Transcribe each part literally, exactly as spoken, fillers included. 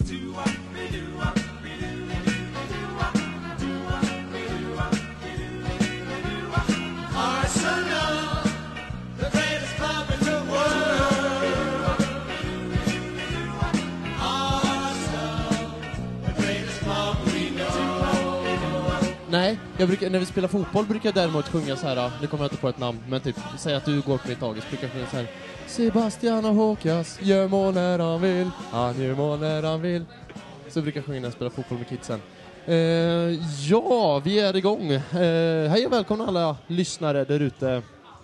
Nej, jag brukar, när vi spelar fotboll brukar jag däremot sjunga så här. Nu kommer jag inte på ett namn, men typ säg att du går på ditt dagis, brukar jag sjunga så här. Sebastian och Håkas gör mål när han vill, han gör mål när han vill. Så brukar jag sjunga när jag spelar fotboll med kidsen. Uh, ja, vi är igång. Uh, hej och välkomna alla lyssnare där ute.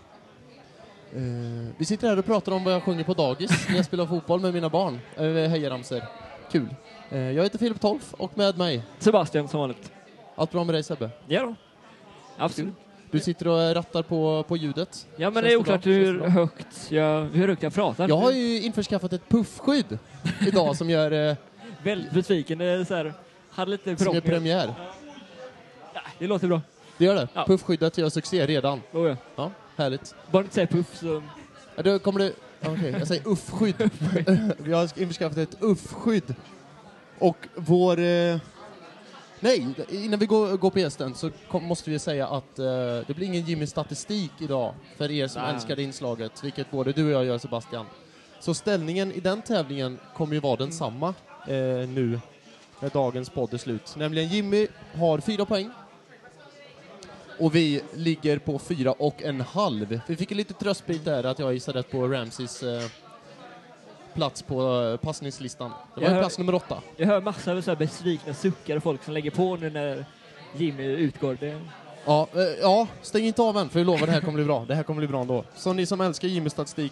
Uh, vi sitter här och pratar om vad jag sjunger på dagis när jag spelar fotboll med mina barn. Uh, hej Ramser, kul. Uh, jag heter Filip Tolf och med mig Sebastian som vanligt. Allt bra med dig Sebbe? Ja då. Absolut. Du sitter och rattar på, på ljudet. Ja, men Känns det är oklart bra? hur högt, jag, hur högt jag pratar. Jag har ju införskaffat ett puffskydd idag som gör... Eh, väldigt besviken. Det är så här, hade lite som är premiär. Ja, det låter bra. Det gör det. Ja. Puffskyddet gör succé redan. Oh, ja. Ja, härligt. Bara inte säga puff så... Ja, då kommer det... Okej, okay, jag säger uffskydd. Vi har införskaffat ett uffskydd. Och vår... Eh, nej, innan vi går, går på gästen så kom, måste vi säga att eh, det blir ingen Jimmy-statistik idag för er som Nej. älskar inslaget, vilket både du och jag gör, Sebastian. Så ställningen i den tävlingen kommer ju vara densamma eh, nu när dagens podd är slut. Nämligen Jimmy har fyra poäng och vi ligger på fyra och en halv. Vi fick en lite tröstbit där att jag gissade rätt på Ramses eh, plats på uh, passningslistan. Det var Jag ju hör- plats nummer åtta. Jag hör massor av så här besvikna suckar och folk som lägger på nu när Jimmy utgår. Det... Ja, eh, ja, stäng inte av än för jag lovar det här kommer bli bra. Det här kommer bli bra ändå. Så ni som älskar Jimmys statistik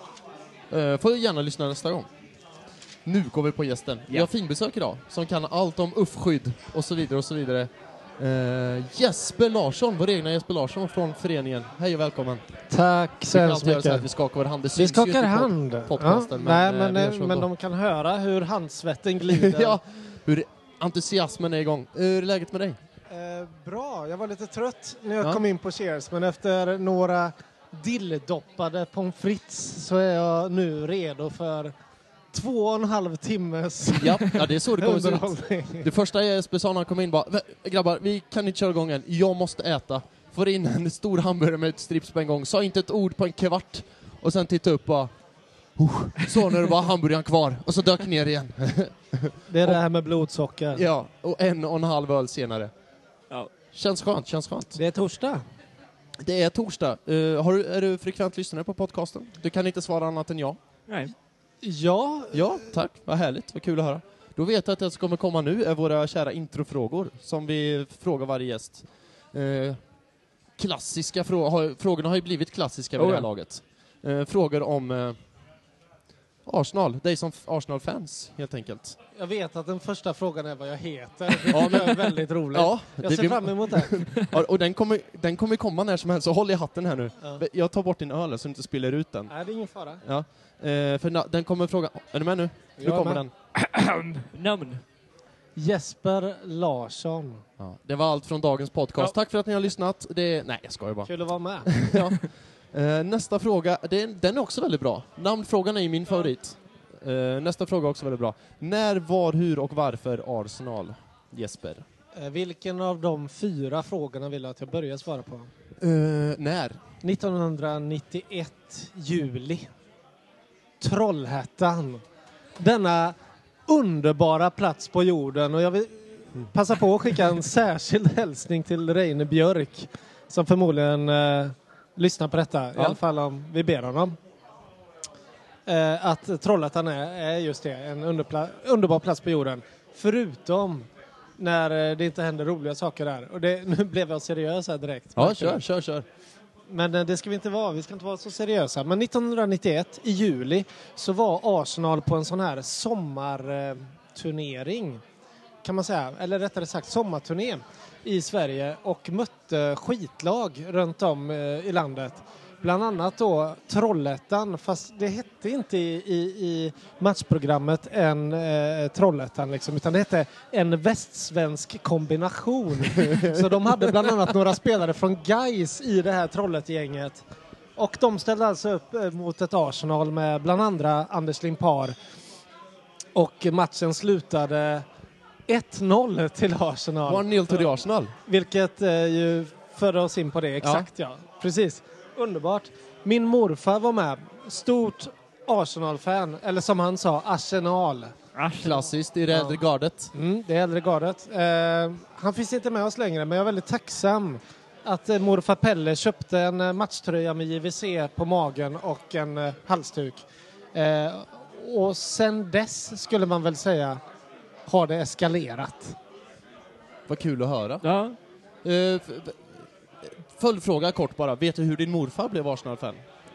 eh, får gärna lyssna nästa gång. Nu går vi på gästen. Vi Ja. har finbesök idag som kan allt om uffskydd och så vidare och så vidare. Eh, Jesper Larsson, vår egna Jesper Larsson från föreningen. Hej och välkommen. Tack så Vi kan hemskt alltid göra så här att mycket. vi skakar vår hand. Det Vi syns ju skakar inte i pod- hand. podcasten, Ja, men, nej, eh, men, vi gör eh, så men ändå. de kan höra hur handsvetten glider. Ja, hur entusiasmen är igång. Hur är läget med dig? Eh, bra, jag var lite trött när jag Ja. kom in på Cheers, men efter några dilldoppade pommes frites så är jag nu redo för två och en halv timmes Ja, ja det är så det kommer se ut. underhållning. Det första Jesper sa när han kom in bara, "Vä- grabbar, vi kan inte köra igång än. Jag måste äta." Får in en stor hamburgare med ett strips på en gång. Sa inte ett ord på en kvart. Och sen titta upp bara, "Oh." Så när det var hamburgaren kvar. Och så dök ner igen. Det är det här med blodsocker. Ja, och en och en halv öl senare. Ja. Känns skönt, känns skönt. Det är torsdag. Det är torsdag. Uh, har du, är du frekvent lyssnare på podcasten? Du kan inte svara annat än ja. Nej. Ja, Ja, tack. Vad härligt. Vad kul att höra. Då vet jag att det som kommer komma nu är våra kära introfrågor som vi frågar varje gäst. Eh, klassiska frågor. Frågorna har ju blivit klassiska vid Oh, det här ja. laget. Eh, frågor om eh, Arsenal. Dig som f- Arsenal-fans, helt enkelt. jag vet att den första frågan är vad jag heter. Det Ja, men- är väldigt roligt. Ja, Jag ser vi- fram emot det. ja, och den kommer, den kommer komma när som helst. Så håll i hatten här nu. Ja. Jag tar bort din öl så du inte spiller ut den. Nej, det är ingen fara. Ja. Eh, för na- den kommer fråga... Är du med nu? Nu Jag är kommer med. den. Namn. Jesper Larsson. Ja. Det var allt från dagens podcast. Ja. Tack för att ni har lyssnat. Det, nej, jag skojar bara. Kul att vara med. Ja. Eh, nästa fråga, det, den är också väldigt bra. Namnfrågan är ju min favorit. Eh, nästa fråga är också väldigt bra. När, var, hur och varför Arsenal? Jesper. Eh, Vilken av de fyra frågorna vill du att jag börjar svara på? Eh, när? nittonhundranittioett, juli. Trollhättan. Denna underbara plats på jorden. Och jag vill passa på att skicka en särskild hälsning till Reine Björk. Som förmodligen eh, lyssnar på detta. I Ja. alla fall om vi ber honom. Eh, att Trollhättan är, är just det. En underpla- underbar plats på jorden. Förutom när eh, det inte händer roliga saker där. Och det, nu blev jag seriös här direkt. Ja, kör, kör, kör. Men eh, det ska vi inte vara. Vi ska inte vara så seriösa. Men nittonhundranittioett i juli så var Arsenal på en sån här sommarturnering. Kan man säga. Eller rättare sagt sommarturné i Sverige. Och mötte skitlag runt om eh, i landet. Bland annat då Trollhättan. Fast det hette inte i, i, i matchprogrammet en eh, Trollhättan liksom. Utan det hette en västsvensk kombination. Så de hade bland annat några spelare från Gais i det här Trollhättegänget. Och de ställde alltså upp eh, mot ett Arsenal med bland andra Anders Limpar. Och matchen slutade ett noll till Arsenal. one nil till the Arsenal. Vilket eh, ju förde oss in på det, exakt ja. ja. Precis, underbart. Min morfar var med, stort Arsenal-fan, eller som han sa, Arsenal. Klassiskt i det äldre ja. gardet. Mm, det äldre gardet. Eh, han finns inte med oss längre, men jag är väldigt tacksam att eh, morfar Pelle köpte en eh, matchtröja med J V C på magen och en eh, halsduk. Eh, och sen dess skulle man väl säga har det eskalerat. Vad kul att höra. Ja. Uh, f- f- följdfråga kort bara. Vet du hur din morfar blev Arsenal-fan?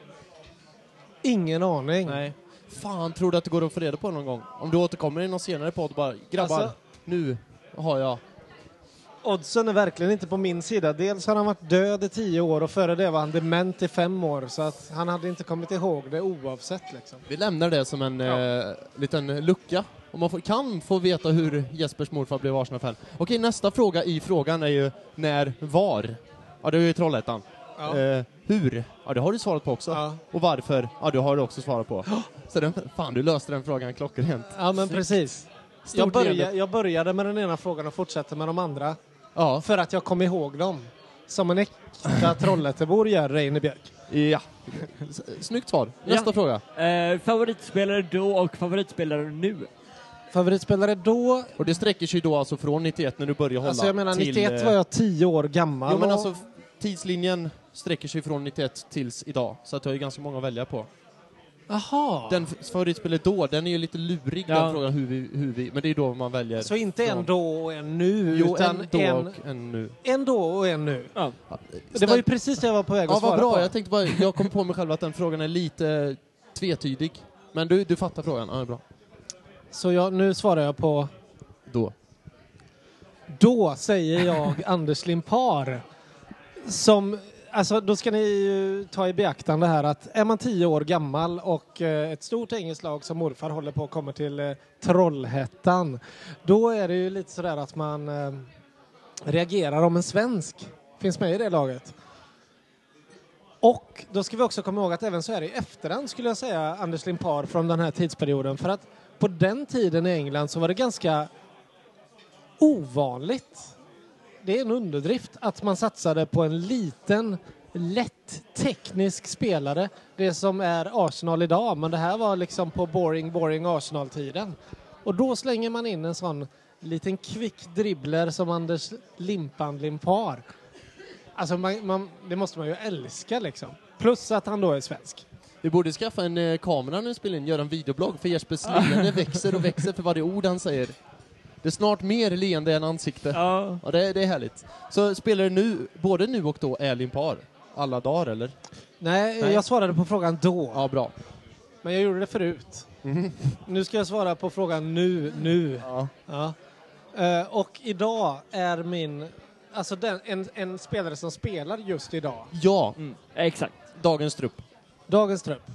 Ingen aning. Nej. Fan, tror du att det går att få reda på någon gång? Om du återkommer i någon senare podd bara, grabbar, Alltså, nu har jag... Oddsen är verkligen inte på min sida. Dels har han varit död i tio år och före det var han dement i fem år. Så att han hade inte kommit ihåg det oavsett liksom. Vi lämnar det som en Ja. eh, liten lucka. Om man får, kan få veta hur Jespers morfar blev Arsenal-fan. Okej, nästa fråga i frågan är ju när, var? Ja, det är ju Trollhättan. Ja. Eh, hur? Ja, det har du svarat på också. Ja. Och varför? Ja, det har du också svarat på. Så den, fan, du löste den frågan klockrent. Ja, men precis. Stort Jag, börja, leende. jag började med den ena frågan och fortsatte med de andra. Ja. För att jag kom ihåg dem. Som en äkta Trollhättebor gör, Reine Björk. Ja. S- Snyggt svar. Nästa Ja. fråga. Eh, favoritspelare då och favoritspelare nu? Favoritspelare då? Och det sträcker sig då alltså från nittioett när du började hålla Alltså jag menar, till... nittioett eh, var jag tio år gammal. Jo, men och- alltså f- tidslinjen sträcker sig från nittioett tills idag. Så att du har ju ganska många att välja på. Aha. Den f- favoritspelare då, den är ju lite lurig, Ja. den frågan hur vi, hur vi... Men det är då man väljer. Så inte från- en då och en nu, Jo, utan en då en, och en nu. en då och en nu. Ja. Det var ju precis det jag var på väg att Ja, svara vad bra. på. Jag tänkte bara, jag kom på mig själv att den frågan är lite tvetydig. Men du, du fattar frågan. Ja, det är bra. Så jag, nu svarar jag på... Då. Då säger jag Anders Limpar. Som, alltså då ska ni ju ta i beaktande här att är man tio år gammal och eh, ett stort engelskt lag som morfar håller på att komma till eh, Trollhättan. Då är det ju lite sådär att man eh, reagerar om en svensk finns med i det laget. Och då ska vi också komma ihåg att även så här i efterhand skulle jag säga Anders Limpar från den här tidsperioden. För att på den tiden i England så var det ganska ovanligt. Det är en underdrift att man satsade på en liten, lätt teknisk spelare. Det som är Arsenal idag. Men det här var liksom på boring, boring Arsenal-tiden. Och då slänger man in en sån liten kvick dribbler som Anders Limpan Limpar. Alltså man, man, det måste man ju älska liksom. Plus att han då är svensk. Vi borde skaffa en eh, kamera när vi spelar in, göra en videoblogg för Jespers leende växer och växer för varje ord han säger. Det är snart mer leende än ansikte. Ja. Ja, det, det är härligt. Så spelar du nu, både nu och då är Limpar? Alla dagar, eller? Nej, Nej. jag svarade på frågan då. Ja, bra. Men jag gjorde det förut. Nu ska jag svara på frågan nu, nu. Ja. Ja. Eh, och idag är min... Alltså den, en, en spelare som spelar just idag. Ja, Mm. Exakt. dagens trupp. Dagens trupp.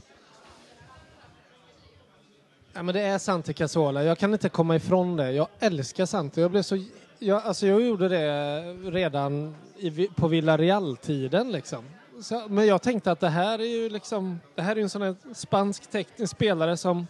Ja, men det är Santi Cazorla. Jag kan inte komma ifrån det. Jag älskar Santi. Jag blev så... Jag, alltså jag gjorde det redan i, på Villarreal-tiden liksom. Så, men jag tänkte att det här är ju liksom... Det här är ju en sån här spansk teknisk spelare som...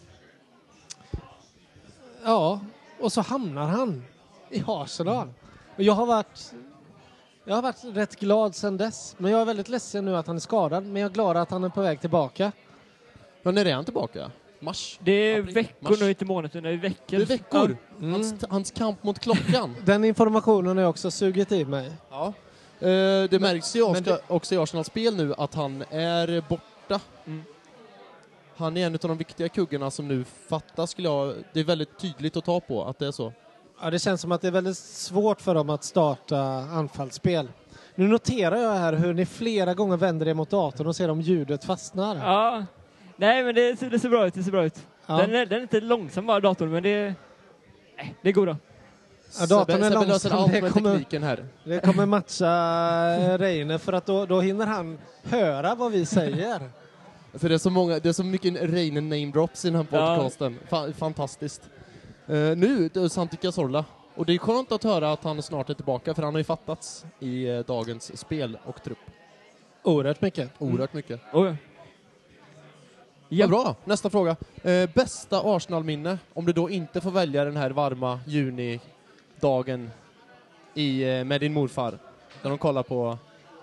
Ja, och så hamnar han i Arsenal. Och jag har varit... Jag har varit rätt glad sedan dess. Men jag är väldigt ledsen nu att han är skadad. Men jag är glad att han är på väg tillbaka. Men när är han tillbaka? Mars? Det är April, veckor mars. nu, inte månader, det är veckor. Det är veckor. Mm. Hans, hans kamp mot klockan. Den informationen har jag också sugit i mig. Ja. Eh, det märks ju men också, också i Arsenals spel nu att han är borta. Mm. Han är en av de viktiga kuggorna som nu fattas, skulle jag... Det är väldigt tydligt att ta på att det är så. Ja, det känns som att det är väldigt svårt för dem att starta anfallsspel. Nu noterar jag här hur ni flera gånger vänder er mot datorn och ser om ljudet fastnar. Ja. Nej, men det ser, det ser bra ut, det ser bra ut. Ja. Den, är, den är inte långsam bara, datorn, men det, nej, det går då. Ja, datorn Sebbe- är Sebbe löser långsam. allt Det med kommer- tekniken här. Det kommer matcha Reine för att då, då hinner han höra vad vi säger. För det är så många, det är så mycket Reine name drops i den här Ja. podcasten. Fa- fantastiskt. Uh, nu, det är Santi Cazorla. Och det är skönt att höra att han snart är tillbaka, för han har ju fattats i uh, dagens spel och trupp. Oerhört mycket. Oerhört mycket. Oh, ja. Ja. Vad bra. Nästa fråga. Eh, bästa Arsenal-minne, om du då inte får välja den här varma junidagen i, eh, med din morfar. När de kollar på...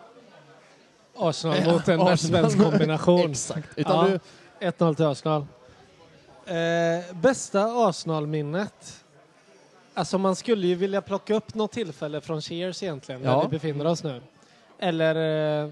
Arsenal mot en Arsenal. svensk kombination. Exakt. Utan Ja. du... ett noll till Arsenal. Eh, bästa Arsenal-minnet? Alltså man skulle ju vilja plocka upp något tillfälle från Cheers egentligen, där Ja. vi befinner oss nu. Eller... Eh,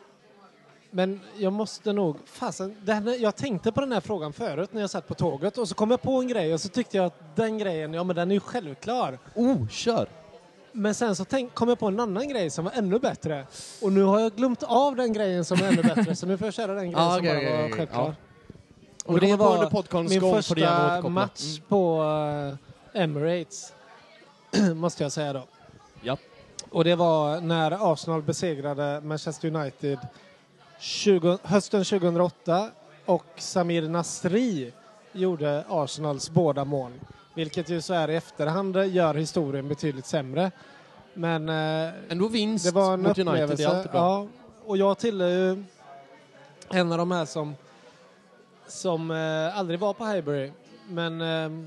men jag måste nog... Fasen, det här, jag tänkte på den här frågan förut när jag satt på tåget och så kom jag på en grej och så tyckte jag att den grejen, ja men den är ju självklar. Oh, kör! Men sen så tänk, kom jag på en annan grej som var ännu bättre. Och nu har jag glömt av den grejen som är ännu bättre. Så nu får jag köra den grejen Ah, som okej, bara var okej, självklar. ja. Och Och det det var under var podcastens min gång får du gärna första återkoppla. match Mm. på uh, Emirates. Måste jag säga då. Ja. Och det var när Arsenal besegrade Manchester United tjugo, hösten tjugohundraåtta. Och Samir Nasri gjorde Arsenals båda mål. Vilket ju så här i efterhand gör historien betydligt sämre. Men eh, Ändå vinst det var en mot United, upplevelse. det är alltid bra. Ja, och jag tillhör ju en av de här som som eh, aldrig var på Highbury. Men, eh,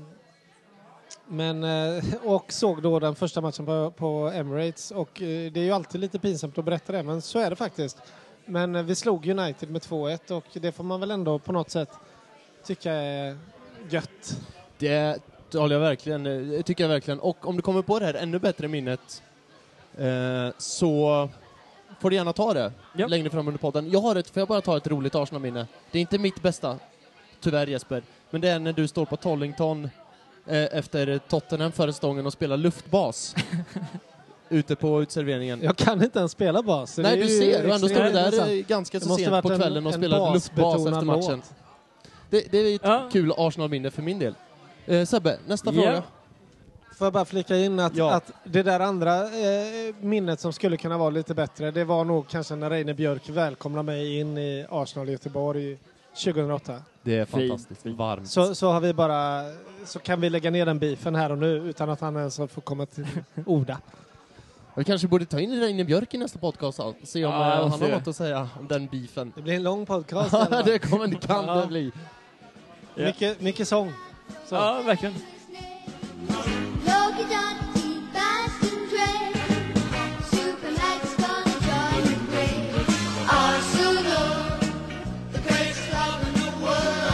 men eh, och såg då den första matchen på, på Emirates. Och eh, det är ju alltid lite pinsamt att berätta det, men så är det faktiskt. Men eh, vi slog United med två ett och det får man väl ändå på något sätt tycka är gött. Det håller jag verkligen, det tycker jag verkligen. Och om du kommer på det här ännu bättre minnet eh, så får du gärna ta det Ja. längre fram under podden. Jag har ett, får jag bara ta ett roligt Arsenal-minne? Det är inte mitt bästa, tyvärr Jesper. Men det är när du står på Tollington eh, efter Tottenham förra säsongen och spelar luftbas ute på utserveringen. Jag kan inte ens spela bas. Nej, du ser. Och ändå står du där extremt eh, ganska Det så måste sent varit på en- kvällen och en spelar luftbas basbetonad efter matchen. låt. Det, det är ett Ja. kul Arsenal-minne för min del. Eh, Sebbe, nästa Ja. fråga. Får jag bara flika in att, Ja. att det där andra eh, minnet som skulle kunna vara lite bättre, det var nog kanske när Reine Björk välkomnade mig in i Arsenal Göteborg tjugohundraåtta. Det är Fint, fantastiskt. fint. Varmt. Så, så har vi bara, så kan vi lägga ner den beefen här och nu utan att han ens får komma till orda. Vi kanske borde ta in Reine Björk i nästa podcast och se om Ja, eh, jag han måste har det. något att säga om den beefen. Det blir en lång podcast. i alla fall. det kommer det kan Ja. det bli. Ja. mycket, mycket sång. Så. Ja, verkligen. Loki Dottie, fast and trade. Supermax gonna join the parade. Arsenal, the greatest club in the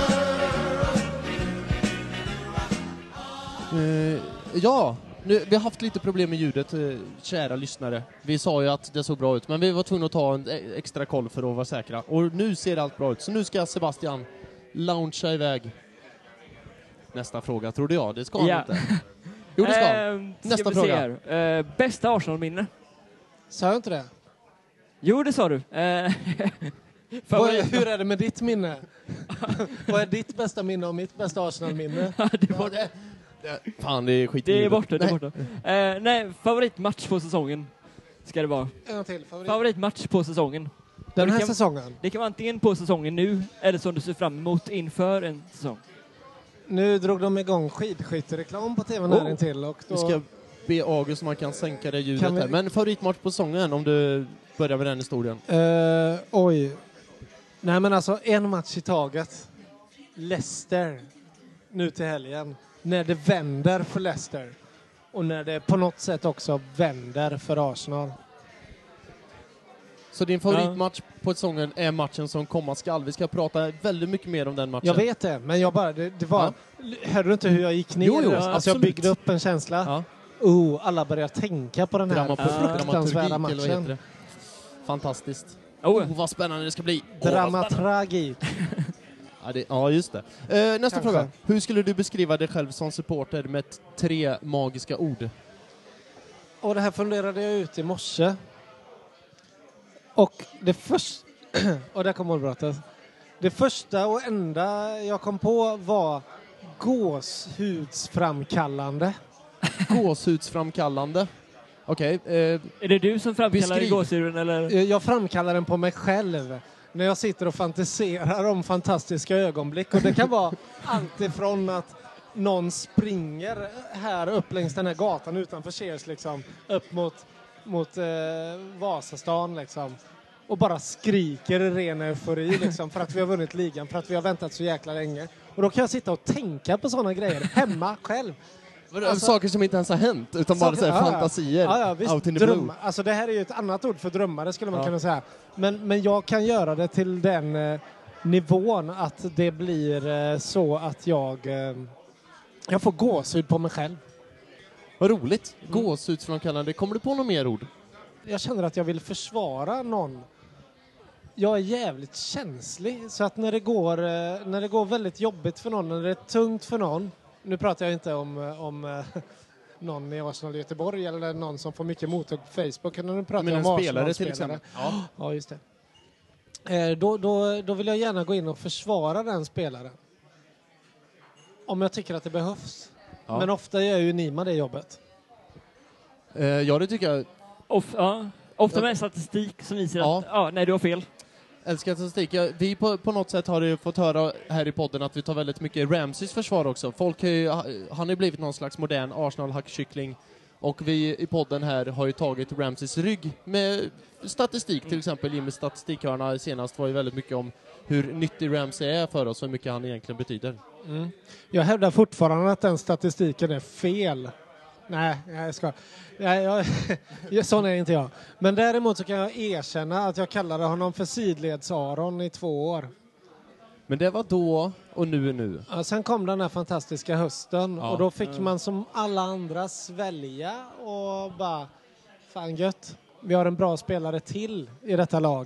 world. Eh, ja, nu, vi har haft lite problem med ljudet, eh, kära lyssnare. Vi sa ju att det såg bra ut, men vi var tvungna att ta en e- extra koll för att vara säkra. Och nu ser allt bra ut, så nu ska Sebastian loungea iväg. Nästa fråga, trodde jag. Det ska han Ja. inte. Jo, det ska han. Ehm, ska Nästa vi se fråga. här. Eh, bästa Arsenal-minne? Sa jag inte det? Jo, det sa du. Eh, Vad, favorit- hur är det med ditt minne? Vad är ditt bästa minne och mitt bästa Arsenal-minne? det, var, det, det, fan, det är skit i det är ljudet. borta, det är Nej. borta. Eh, nej, favoritmatch på säsongen ska det vara. En gång till. Favorit. Favoritmatch på säsongen. Den det här kan- säsongen. Det kan vara antingen på säsongen nu eller som du ser fram emot inför en säsong. Nu drog de igång skidskyttereklam på tvn Oh. här intill och då... Vi ska be August om man kan sänka det ljudet Kan vi- här. Men favoritmatch på säsongen, om du börjar med den historien. Eh, oj. Nej men alltså en match i taget. Leicester. Nu till helgen. När det vänder för Leicester. Och när det på något sätt också vänder för Arsenal. Så din favoritmatch på säsongen är matchen som komma skall. Vi ska prata väldigt mycket mer om den matchen. Jag vet det, men jag bara... Det, det var... Hörde du inte hur jag gick ner? Jo, jo, alltså jag absolut. byggde upp en känsla. Ja. Oh, alla börjar tänka på den här Drama, fruktansvärda dramaturgik, eller vad heter matchen. det? Fantastiskt. Oh, Oh, vad spännande det ska bli. Oh, vad Dramatragik. Ja, det, ja, just det. Eh, nästa Kanske. fråga. Hur skulle du beskriva dig själv som supporter med tre magiska ord? Och det här funderade jag ut i morse. Och det första... och där kom målbrottet. Det första och enda jag kom på var gåshudsframkallande. Gåshudsframkallande. Okej. eh, är det du som framkallar Beskriv. gåshuden eller? Jag framkallar den på mig själv. När jag sitter och fantiserar om fantastiska ögonblick. Och det kan vara allt ifrån att någon springer här upp längs den här gatan utanför Cheers liksom. Upp mot, mot eh, Vasastan liksom. och bara skriker i ren eufori liksom, för att vi har vunnit ligan, för att vi har väntat så jäkla länge. Och då kan jag sitta och tänka på sådana grejer hemma själv. Alltså, saker som inte ens har hänt, utan bara så här, ja, fantasier. Ja, ja, visst, out in the dröm, blue. alltså det här är ju ett annat ord för drömmare skulle man Ja. kunna säga. Men, men jag kan göra det till den eh, nivån att det blir eh, så att jag, eh, jag får gåshud på mig själv. Vad roligt. Gåshudsframkallande. Kommer du på något mer ord? Jag känner att jag vill försvara någon. Jag är jävligt känslig, så att när det går, eh, när det går väldigt jobbigt för någon, när det är tungt för någon, nu pratar jag inte om, eh, om eh, någon i Arsenal Göteborg eller någon som får mycket mothugg på Facebook, utan nu pratar Men jag en om spelare till Arsenal-spelare. exempel. Ja. Ja, just det. Eh, då, då, då vill jag gärna gå in och försvara den spelaren. Om jag tycker att det behövs. Ja. Men ofta gör ju Nima det jobbet. Eh, ja, det tycker jag. Of, ja. Ofta med statistik som visar Ja. att ja, nej, du har fel. Älskar statistik. Ja, vi på, på något sätt har ju fått höra här i podden att vi tar väldigt mycket Ramseys försvar också. Folk har ju, han har ju blivit någon slags modern Arsenal-hackkyckling. Och vi i podden här har ju tagit Ramseys rygg med statistik. Till exempel Jimmys statistikhörna senast var ju väldigt mycket om hur nyttig Ramsey är för oss och hur mycket han egentligen betyder. Mm. Jag hävdar fortfarande att den statistiken är fel. Nej, jag ska. Nej, jag, sån är inte jag. Men däremot så kan jag erkänna att jag kallade honom för sidleds-Aron i två år. Men det var då och nu är nu. Ja, sen kom den här fantastiska hösten Ja. och då fick man som alla andra svälja och bara, fan gött, vi har en bra spelare till i detta lag.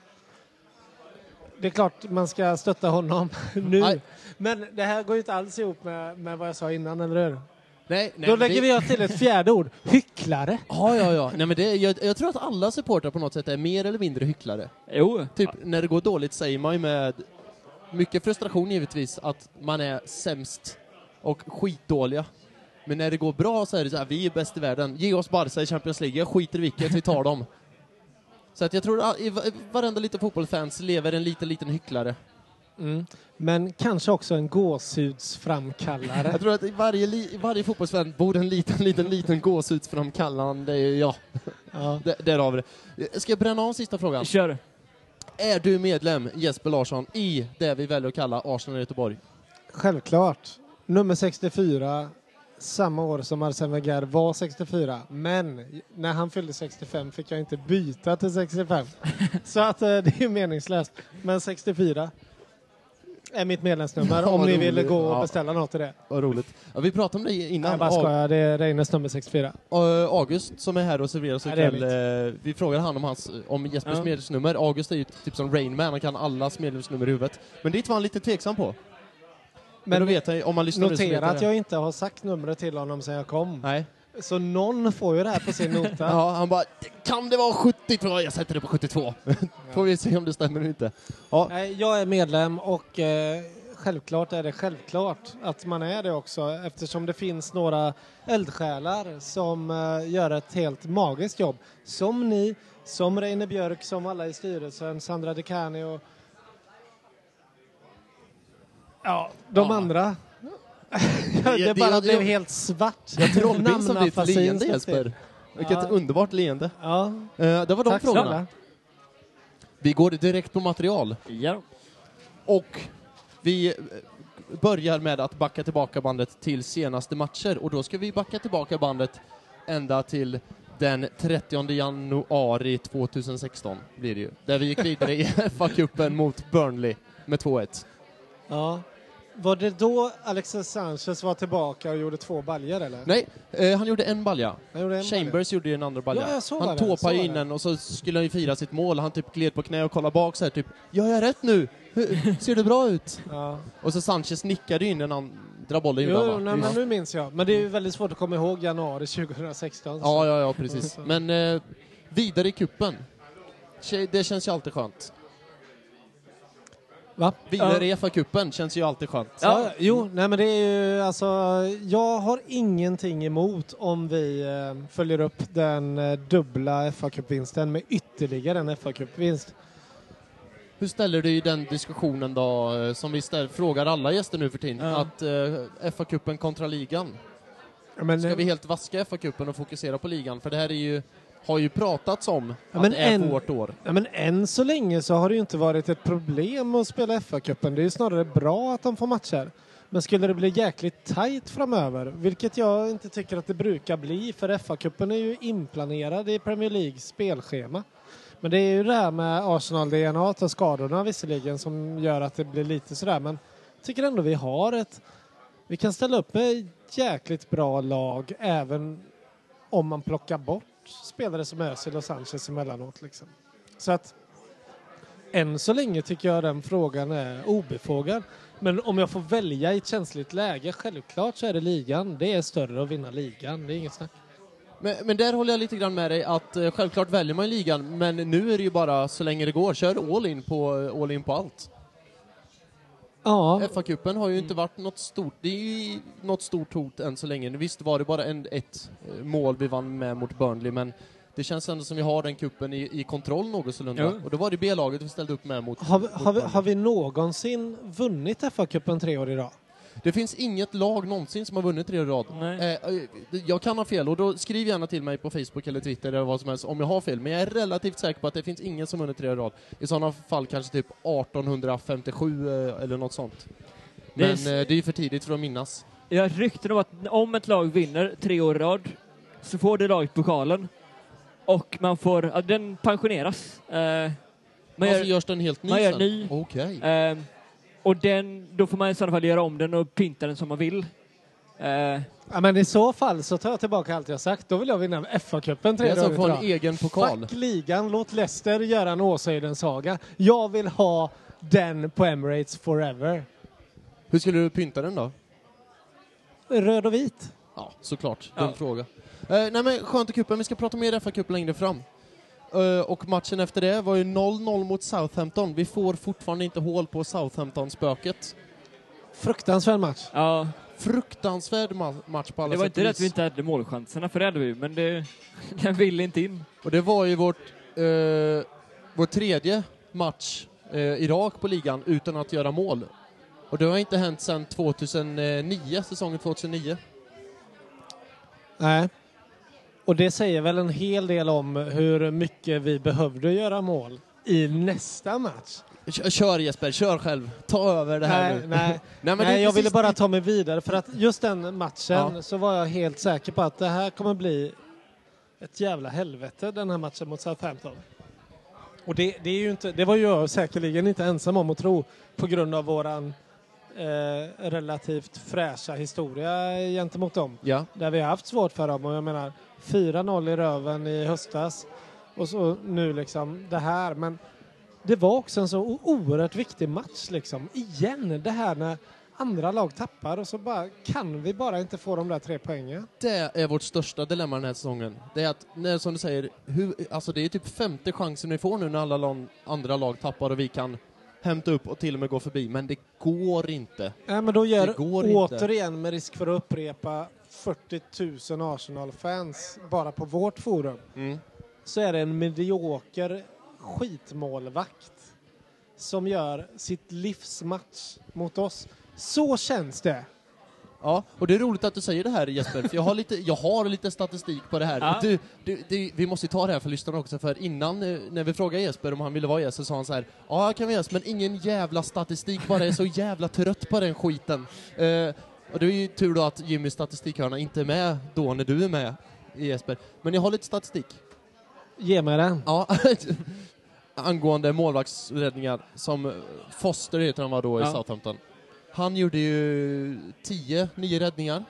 Det är klart man ska stötta honom nu. Nej. Men det här går ju inte alls ihop med, med vad jag sa innan, eller hur? Nej, nej, Då men lägger det... vi jag till ett fjärde ord, hycklare. Ja, ja, ja. Nej, men det, jag, jag tror att alla supportrar på något sätt är mer eller mindre hycklare. Jo. Typ, när det går dåligt säger man ju med mycket frustration givetvis att man är sämst och skitdåliga. Men när det går bra så är det så här, vi är bäst i världen. Ge oss Barca i Champions League, jag skiter i vilket, vi tar dem. Så att jag tror att i varenda liten fotbollsfans lever en liten, liten hycklare. Mm. Men kanske också en gåshudsframkallare. Jag tror att i varje, li, i varje fotbollsfan bor en liten, liten, liten gåshudsframkallande. Ja, Ja. där, där har vi det. Ska jag bränna av sista frågan? Kör. Är du medlem, Jesper Larsson, i det vi väljer att kalla Arsenal i Göteborg? Självklart. Nummer sextiofyra, samma år som Arsene Wenger var sextiofyra. Men när han fyllde sextiofem fick jag inte byta till sextiofem. Så att eh, det är meningslöst. Men sextiofyra är mitt medlemsnummer Ja, om vad ni roligt. ville gå och Ja. beställa något till det. Vad roligt. Ja, vi pratade om det innan. Jag bara skojar, det är Reines nummer sextiofyra. Och August som är här och serverar oss Ja, det är ikväll, eh, vi frågade han om, hans, om Jespers Ja. medlemsnummer. August är ju typ som Rain Man, han kan allas medlemsnummer i huvudet. Men dit var han lite tveksam på. Men, Men då vet jag, om man lyssnar nu så vet notera jag att det. jag inte har sagt numret till honom sedan jag kom. Nej. Så någon får ju det här på sin nota. Ja, han bara, kan det vara sjuttiotvå? Jag sätter det på sjuttiotvå. Får vi se om det stämmer eller inte. Ja. Nej, jag är medlem och eh, självklart är det självklart att man är det också, eftersom det finns några eldsjälar som eh, gör ett helt magiskt jobb. Som ni, som Reine Björk, som alla i styrelsen, Sandra Dekani och ja, de Ja. andra. Det- det det- bara jag- blev jag- helt svart. Jag trollbild som ditt Namnafasin leende, slog Jesper. till. Vilket Ja. underbart leende. Ja, Eh, det var de tack frågorna. snälla. Vi går direkt på material. Ja. Och vi eh, börjar med att backa tillbaka bandet till senaste matcher. Och då ska vi backa tillbaka bandet ända till den trettionde januari tjugohundrasexton blir det ju. Där vi gick vidare i F A-cupen mot Burnley med två ett. Ja. Var det då Alexis Sanchez var tillbaka och gjorde två baljor eller? Nej, eh, han gjorde en balja. Han gjorde en Chambers gjorde ju en andra balja. Ja, jag såg han det, tåpade såg in det. den och så skulle han ju fira sitt mål. Han typ gled på knä och kollade bak så här typ, gör jag rätt nu? Hur- Ser det bra ut? Ja. Och så Sanchez nickade in en andra bollen. gjorde han, Jo, va? nej, men nu minns jag. Men det är ju väldigt svårt att komma ihåg januari tjugohundrasexton. så. Ja, ja, ja, precis. Men eh, vidare i kuppen. Tje- Det känns ju alltid skönt. Va? Vidare i F A-cupen känns ju alltid skönt. Ja, ja, jo, nej men det är ju alltså, jag har ingenting emot om vi eh, följer upp den eh, dubbla F A-cupvinsten med ytterligare en F A-cupvinst. Hur ställer du i den diskussionen då, eh, som vi ställ, frågar alla gäster nu för tiden, Ja. att eh, F A-cupen kontra ligan? Ja, men, Ska vi helt vaska F A-cupen och fokusera på ligan? För det här är ju har ju pratats om Ja, att men det är en- vårt år. Ja, men än så länge så har det ju inte varit ett problem att spela F A-cupen. Det är ju snarare bra att de får matcher. Men skulle det bli jäkligt tajt framöver, vilket jag inte tycker att det brukar bli, för F A-cupen är ju inplanerad i Premier Leagues spelschema. Men det är ju det här med Arsenal-D N A och skadorna visserligen som gör att det blir lite sådär. Men jag tycker ändå vi har ett... Vi kan ställa upp med ett jäkligt bra lag även om man plockar bort spelare som Özil och Sanchez emellanåt. Liksom. Så att än så länge tycker jag den frågan är obefogad. Men om jag får välja i ett känsligt läge, självklart så är det ligan. Det är större att vinna ligan, det är inget snack. Men, men där håller jag lite grann med dig att eh, självklart väljer man ligan, men nu är det ju bara så länge det går. Kör all in på, all in på allt. Ja, F A-cupen har ju inte varit något stort, det är ju något stort hot än så länge. Visst var det bara en, ett eh, mål vi vann med mot Burnley, men det känns ändå som vi har den kuppen i, i kontroll något sålunda. Jo. Och då var det B-laget vi ställde upp med mot, har, vi- mot har, vi, Burnley. har vi någonsin vunnit F A-cupen tre år i rad? Det finns inget lag någonsin som har vunnit tre år i rad. Nej. Eh, eh, jag kan ha fel, och då skriv gärna till mig på Facebook eller Twitter eller vad som helst om jag har fel. Men jag är relativt säker på att det finns ingen som vunnit tre år i rad. I sådana fall kanske typ arton femtiosju eh, eller något sånt. Det är Men s- eh, det är ju för tidigt för att minnas. Jag har rykten om att om ett lag vinner tre år i rad så får det laget pokalen. Och man får, ja, den pensioneras. Eh, man alltså gör, görs den helt ny man gör sen? ny. Okej. eh, och den, då får man i sådana fall göra om den och pynta den som man vill. Eh, Ja, men i så fall så tar jag tillbaka allt jag sagt. Då vill jag vinna F A-cupen Det tre är år alltså i få en rad. egen pokal. Fuck ligan, låt Leicester göra en Åshöjden-saga. Jag vill ha den på Emirates forever. Hur skulle du pynta den då? Röd och vit. Ja, såklart. Ja. Den fråga. Eh, nej men skönt i kuppen, vi ska prata mer F A-cupen längre fram. Eh, och matchen efter det var ju noll noll mot Southampton. Vi får fortfarande inte hål på Southampton-spöket. Fruktansvärd match. ja, Fruktansvärd ma- match på alla det var sätt inte och det att vi vis. inte hade målchanserna, för det hade vi, men det, den ville inte in. Och det var ju vårt, eh, vår tredje match eh, i rak på ligan utan att göra mål. Och det har inte hänt sedan tjugohundranio, säsongen tjugohundranio. Nej. Och det säger väl en hel del om hur mycket vi behövde göra mål i nästa match. Kör, kör Jesper, kör själv. Ta över det här Nej, nu. nej. nej, men det är Nej, jag ville precis bara det- ta mig vidare för att just den matchen Ja. så var jag helt säker på att det här kommer bli ett jävla helvete, den här matchen mot Southampton. Och det, det, är ju inte, det var ju jag säkerligen inte ensam om att tro på grund av våran eh, relativt fräscha historia gentemot dem. Ja. Där vi har haft svårt för dem och jag menar fyra noll i röven i höstas och så nu liksom det här, men det var också en så o- oerhört viktig match liksom. Igen, det här när andra lag tappar och så bara kan vi bara inte få de där tre poängen. Det är vårt största dilemma den här säsongen. Det är att, när, som du säger, hur, alltså det är typ femte chansen vi får nu när alla lag, andra lag tappar och vi kan hämta upp och till och med gå förbi. Men det går inte. Nej, men då gör Det går inte. återigen med risk för att upprepa fyrtio tusen Arsenal-fans bara på vårt forum. Mm. Så är det en medioker skitmålvakt som gör sitt livsmatch mot oss. Så känns det. Ja, och det är roligt att du säger det här Jesper, för jag har lite, jag har lite statistik på det här. Ja. Och du, du, du, vi måste ju ta det här för lyssnarna också, för innan eh, när vi frågade Jesper om han ville vara gäst så sa han så här: ja, jag kan vara gäst, men ingen jävla statistik, bara är så jävla trött på den skiten. Eh, och det är ju tur då att Jimmys statistikhörna inte är med då när du är med, Jesper. Men jag har lite statistik. Ge mig den. Ja, angående målvaktsräddningar som Foster heter han var då i Ja. Southampton. Han gjorde ju tio, nio räddningar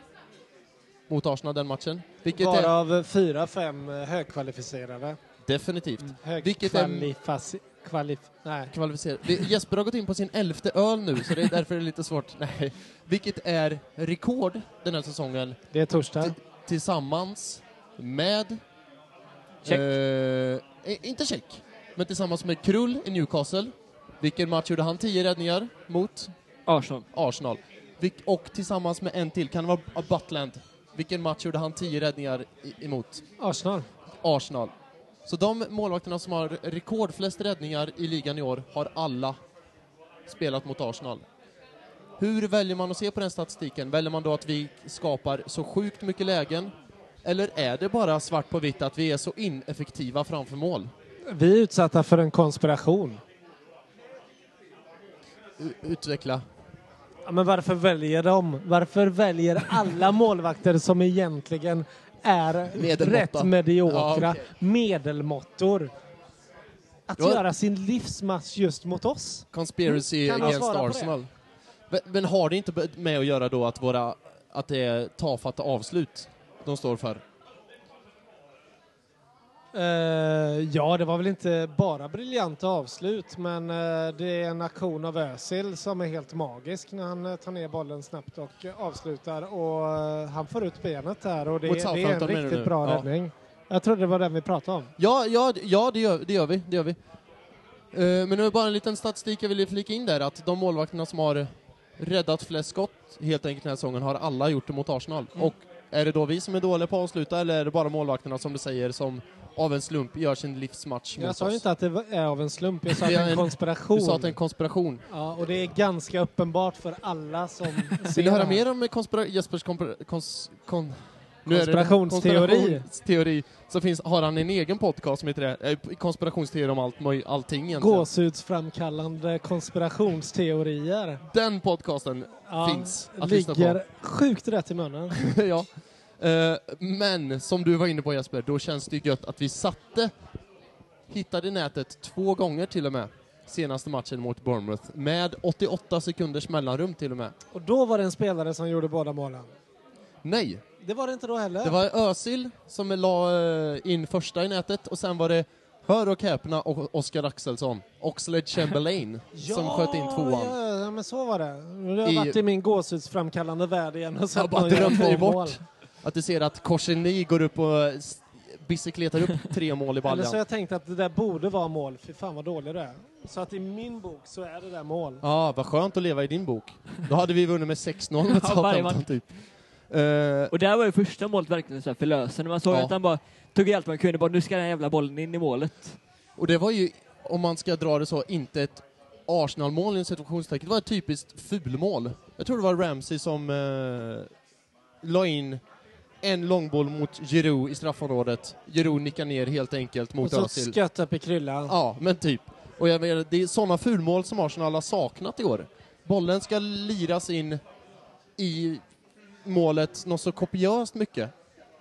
mot Arsenal den matchen. Vilket är Varav fyra, fem högkvalificerade. definitivt Vilket är- Högkvalifas... Kvalif... Nej. kvalificerat. Det- Jesper har gått in på sin elfte öl nu, så det är därför det är lite svårt. Nej. Vilket är rekord den här säsongen Det är torsdag. T- tillsammans med... Check. Eh, inte check, men tillsammans med Krull i Newcastle. Vilken match gjorde han tio räddningar mot? Arsenal. Arsenal. Vilk- och tillsammans med en till, kan det vara Butland? Vilken match gjorde han tio räddningar i- emot? Arsenal. Arsenal. Så de målvakterna som har rekordflest räddningar i ligan i år har alla spelat mot Arsenal. Hur väljer man att se på den statistiken? Väljer man då att vi skapar så sjukt mycket lägen Eller är det bara svart på vitt att vi är så ineffektiva framför mål? Vi är utsatta för en konspiration. U- utveckla. Ja, men varför väljer de? Varför väljer alla målvakter som egentligen är Medelmåtta. rätt mediokra Ja, okej. medelmåttor att Ja. göra sin livsmatch just mot oss? Conspiracy Kan du against svara på det? Arsenal. Men, men har det inte be- med att göra då att, våra, att det är tafatta avslut de står för? Eh, ja, det var väl inte bara briljanta avslut, men eh, det är en aktion av Özil som är helt magisk när han eh, tar ner bollen snabbt och eh, avslutar. Och eh, han får ut benet där och det, Mot det är en Southampton menar du riktigt nu? bra Ja. räddning. Jag trodde det var den vi pratade om. Ja, ja, ja det, gör, det gör vi. Det gör vi. Eh, men nu är bara en liten statistik jag vill flika in där, att de målvakterna som har räddat flest skott helt enkelt den här säsongen har alla gjort det mot Arsenal. Mm. Och är det då vi som är dåliga på att avsluta, eller är det bara målvakterna som du säger som av en slump gör sin livsmatch Jag mot sa oss? ju inte att det var- är av en slump, jag sa att Det det är är en en- konspiration. Du sa att det är en konspiration. Ja, och det är ganska uppenbart för alla som ser Vill du höra det här. mer om konspira- Jespers kompra- kons- kon- nu är det Konspirationsteori. konspirationsteori. Så finns, har han en egen podcast som heter det, eh, konspirationsteori om allt, möj- allting egentligen. Gåshudsframkallande konspirationsteorier. Den podcasten Ja, finns att lyssna på. ligger sjukt rätt i munnen. Ja. Eh, men som du var inne på Jesper, då känns det gött att vi satte, hittade nätet två gånger till och med, senaste matchen mot Bournemouth, med åttioåtta sekunders mellanrum till och med. Och då var det en spelare som gjorde båda målen. Nej, Det var det inte då heller. det var Özil som la eh, in första i nätet, och sen var det, hör och häpna, och Oscar Axelsson, Oxlade Chamberlain, som sköt in tvåan. Ja, ja, men så var det. Det har I- varit i min gåshudsframkallande värld igen. Och Jag sett har bara någon göra drömt mig två mål. bort. Att du ser att Korseny går upp och s- bicykletar upp tre mål i Eller så har baljan. jag tänkt att det där borde vara mål. Fy fan vad dålig det är. Så att i min bok så är det där mål. Ja, vad skönt att leva i din bok. Då hade vi vunnit med sex noll mot Ja, varje Southampton match. typ. Eh, Och där var ju första målet verkligen så här förlösande. Man såg Ja. att han bara tog i allt man kunde. Bara, nu ska den här jävla bollen in i målet. och det var ju, om man ska dra det så, inte ett Arsenal-mål i en situationstecken. Det var ett typiskt fulmål. Jag tror det var Ramsey som eh, la in en långboll mot Giroud i straffområdet. Giroud nickar ner helt enkelt Och mot så Özil. skött upp i kryllan. Ja, men typ. Och jag menar, det är sådana fulmål som Arsenal har saknat i år. Bollen ska liras in i målet något så kopiöst mycket.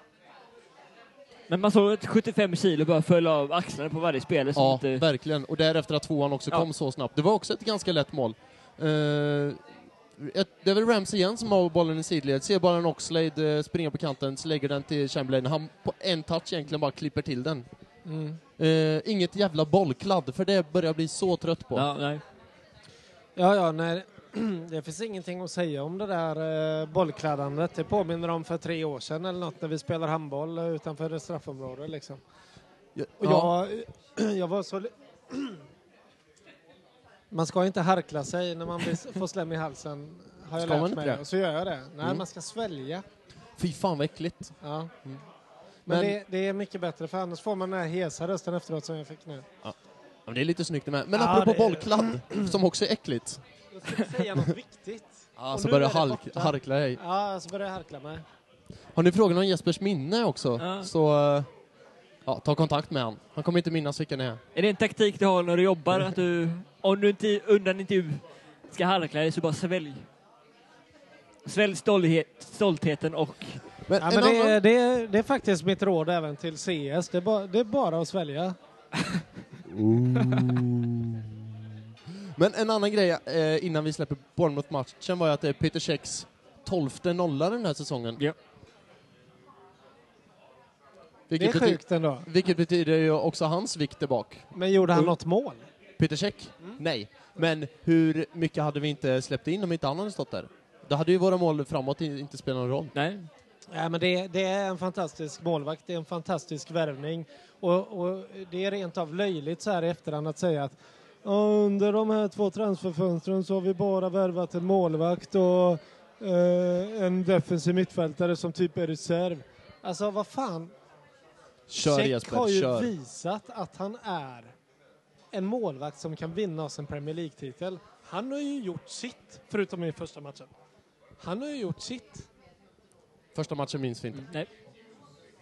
Men man såg att sjuttiofem kilo bara föll av axlarna på varje spelare. Som Ja, inte... verkligen. Och därefter att tvåan också Ja. kom så snabbt. Det var också ett ganska lätt mål. Uh, ett, det är väl Ramsey igen som har bollen i sidled. Ser bara en Oxlade uh, springa på kanten, så lägger den till Chamberlain. Han på en touch egentligen bara klipper till den. Mm. Uh, inget jävla bollkladd, för det börjar jag bli så trött på. Ja, nej. Ja, ja, nej. Det finns ingenting att säga om det där eh, bollkladdandet. Det påminner om för tre år sedan eller något när vi spelar handboll eh, utanför ett straffområde liksom. Ja, Och jag, jag var så... li- Man ska inte harkla sig när man blir, får slem i halsen. Har jag Ska man lärt inte mig. det? Och så gör jag det. Nej, Mm. man ska svälja. Fy fan vad äckligt. Ja. Mm. Men, Men- det, det är mycket bättre för annars får man den här hesa rösten efteråt som jag fick nu. Ja, men det är lite snyggt med. Men Ja, apropå det- bollkladd, som också är äckligt. Jag skulle säga något viktigt. Ja, Och så nu börjar är det halk, borta. harkla dig. Ja, så börjar jag harkla mig. Har ni frågan om Jespers minne också? Ja. Så eh, ja, ta kontakt med han. Han kommer inte minnas vilken det är. Är det en taktik du har när du jobbar? Att du, om du inte under en intervju ska harkla dig så bara svälj. Svälj stolthet, stoltheten och... Men, Ja, en men det, annan... är, det, är, det är faktiskt mitt råd även till C S. Det är bara, det är bara att svälja. Men en annan grej eh, innan vi släpper Bournemouth-matchen var ju att det är Peter Cechs tolfte nolla den här säsongen. Ja. Det är Vilket, bety- sjukt ändå. vilket betyder ju också hans vikt där bak. Men gjorde han Mm. något mål? Peter Cech? Nej. Men hur mycket hade vi inte släppt in om inte han hade stått där? Då hade ju våra mål framåt i- inte spelat någon roll. Nej. Ja, men det, det är en fantastisk målvakt, det är en fantastisk värvning. Och, och det är rent av löjligt så här i efterhand att säga att under de här två transferfönstren så har vi bara värvat en målvakt och eh, en defensiv mittfältare som typ är reserv. Alltså vad fan, Kör Cech Jesper, har ju kör. visat att han är en målvakt som kan vinna oss en Premier League-titel. Han har ju gjort sitt, förutom i första matchen. Han har ju gjort sitt. Första matchen minns vi inte. Nej.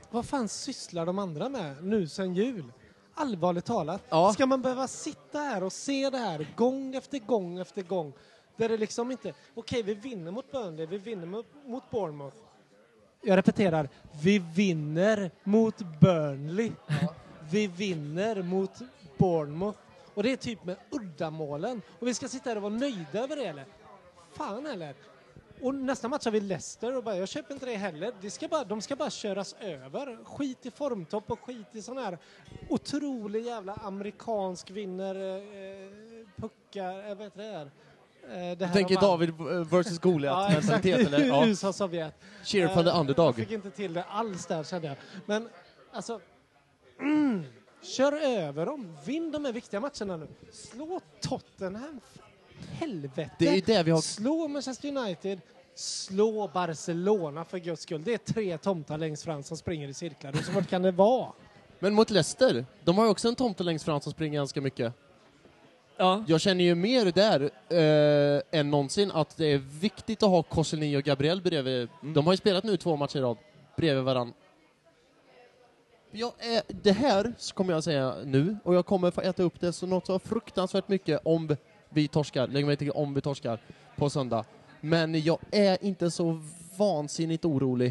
vad fan sysslar de andra med nu sen jul? Allvarligt talat. Ja. Ska man behöva sitta här och se det här gång efter gång efter gång? Där det liksom inte... Okej, vi vinner mot Burnley, vi vinner mot, mot Bournemouth. Jag repeterar, vi vinner mot Burnley. Vi vinner mot Bournemouth. Och det är typ med uddamålen. Och vi ska sitta här och vara nöjda över det, eller? Fan, eller? Och nästa match har vi Leicester och bara, jag köper inte det heller. Det ska bara, de ska bara köras över. Skit i formtopp och skit i sån här otrolig jävla amerikansk vinner eh, puckar, jag vet det här. Eh, det här Tänker vann. David versus Goliat. Ja, exakt. mentalitet, eller? Ja. U S A Sovjet. Cheer for the Eh, underdog. Jag fick inte till det alls där, kände jag. Men alltså, mm, kör över dem. Vinn de här viktiga matcherna nu. Slå Tottenham. Helvete. Det är ju det vi har... Slå Manchester United. Slå Barcelona för guds skull. Det är tre tomtar längst fram som springer i cirklar. Så vart kan det vara? Men mot Leicester, de har ju också en tomte längst fram som springer ganska mycket. Ja. Jag känner ju mer där eh, än någonsin att det är viktigt att ha Koscielny och Gabriel bredvid. Mm. De har ju spelat nu två matcher i rad bredvid varann. Jag är, det här så kommer jag säga nu, och jag kommer få äta upp det så något så fruktansvärt mycket om vi torskar, lägg mig till om vi torskar på söndag. Men jag är inte så vansinnigt orolig.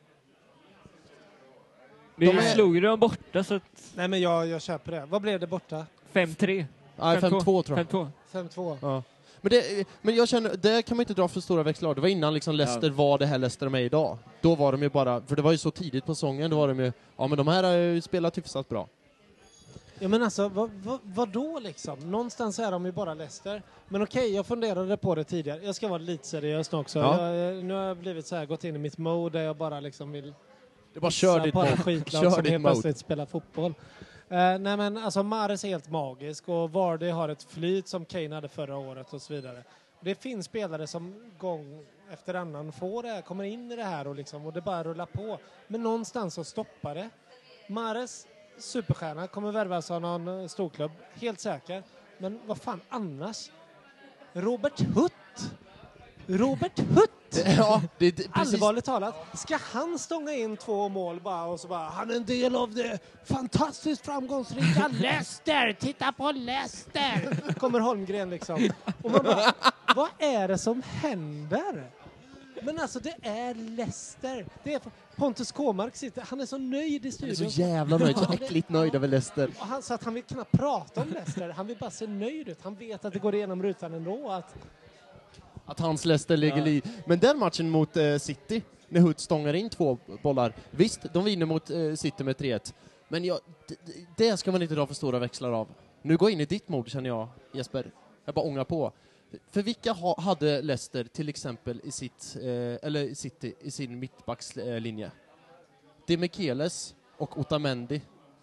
Vi De är- slog ju dem borta så att Nej, men jag, jag köper det. Vad blev det borta? fem tre. Nej, fem två tror jag. fem två. fem två. Ja. Men, det, men jag känner, det kan man inte dra för stora växlar. Det var innan liksom Leicester Ja. var det här Leicester de är idag. Då var de ju bara, för det var ju så tidigt på säsongen, då var de ju, ja men de här har ju spelat hyfsat bra. Ja, men alltså, vad, vad, vad då liksom? Någonstans är de ju bara Leicester. Men okej, jag funderade på det tidigare. Jag ska vara lite seriös nu också. Ja. Jag, nu har jag blivit så här, gått in i mitt mode där jag bara liksom vill Det bara kör ditt på alla mode. skitlag Kör som ditt helt mode. plötsligt spelar fotboll. Uh, nej men alltså Mahrez är helt magisk och Vardy har ett flyt som Kane hade förra året och så vidare. Det finns spelare som gång efter annan får det här, kommer in i det här och, liksom, och det bara rullar på. Men någonstans så stoppar det. Mahrez, superstjärna, kommer värvas av någon eh, storklubb, helt säker. Men vad fan annars? Robert Hutt! Robert Hutt! Ja, det, det, precis. Allvarligt talat, ska han stånga in två mål bara och så bara, han är en del av det fantastiskt framgångsrika Leicester, titta på Leicester! Kommer Holmgren liksom. Och man bara, vad är det som händer? Men alltså det är Leicester. Det är Pontus Kåmark sitter, han är så nöjd i Han är studion. så jävla nöjd, så äckligt nöjd över Leicester. Och han, så att han vill knappt prata om Leicester, han vill bara se nöjd ut. Han vet att det går igenom rutan ändå. Att Att hans Leicester ligger Ja. i. Men den matchen mot eh, City, när Hutt stångar in två bollar. Visst, de vinner mot eh, City med tre ett. Men jag, d- d- det ska man inte dra för stora växlar av. Nu går jag in i ditt mod, känner jag, Jesper. Jag bara ångar på. För vilka ha, hade Leicester till exempel i sitt, eh, eller i City, i sin mittbackslinje? De Michelis och Otamendi.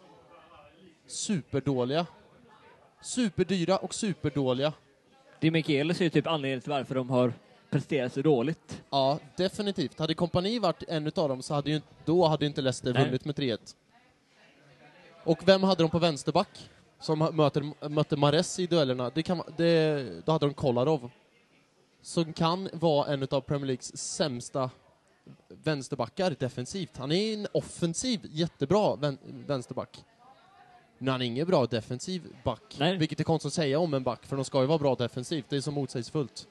Superdåliga. Superdyra och superdåliga. Di Michelis är ju typ anledningen till varför de har presterat så dåligt. Ja, definitivt. Hade Kompani varit en utav dem så hade ju, då hade ju inte Leicester Nej. vunnit med tre ett. Och vem hade de på vänsterback som ha- möter, mötte Mahrez i duellerna? Det kan, ma- det, då hade de Kolarov. Som kan vara en utav Premier Leagues sämsta vänsterbackar defensivt. Han är en offensiv, jättebra vän, vänsterback. Men han är ingen bra defensiv back. Nej. Vilket är konstigt att säga om en back, för de ska ju vara bra defensivt. Det är så motsägelsefullt.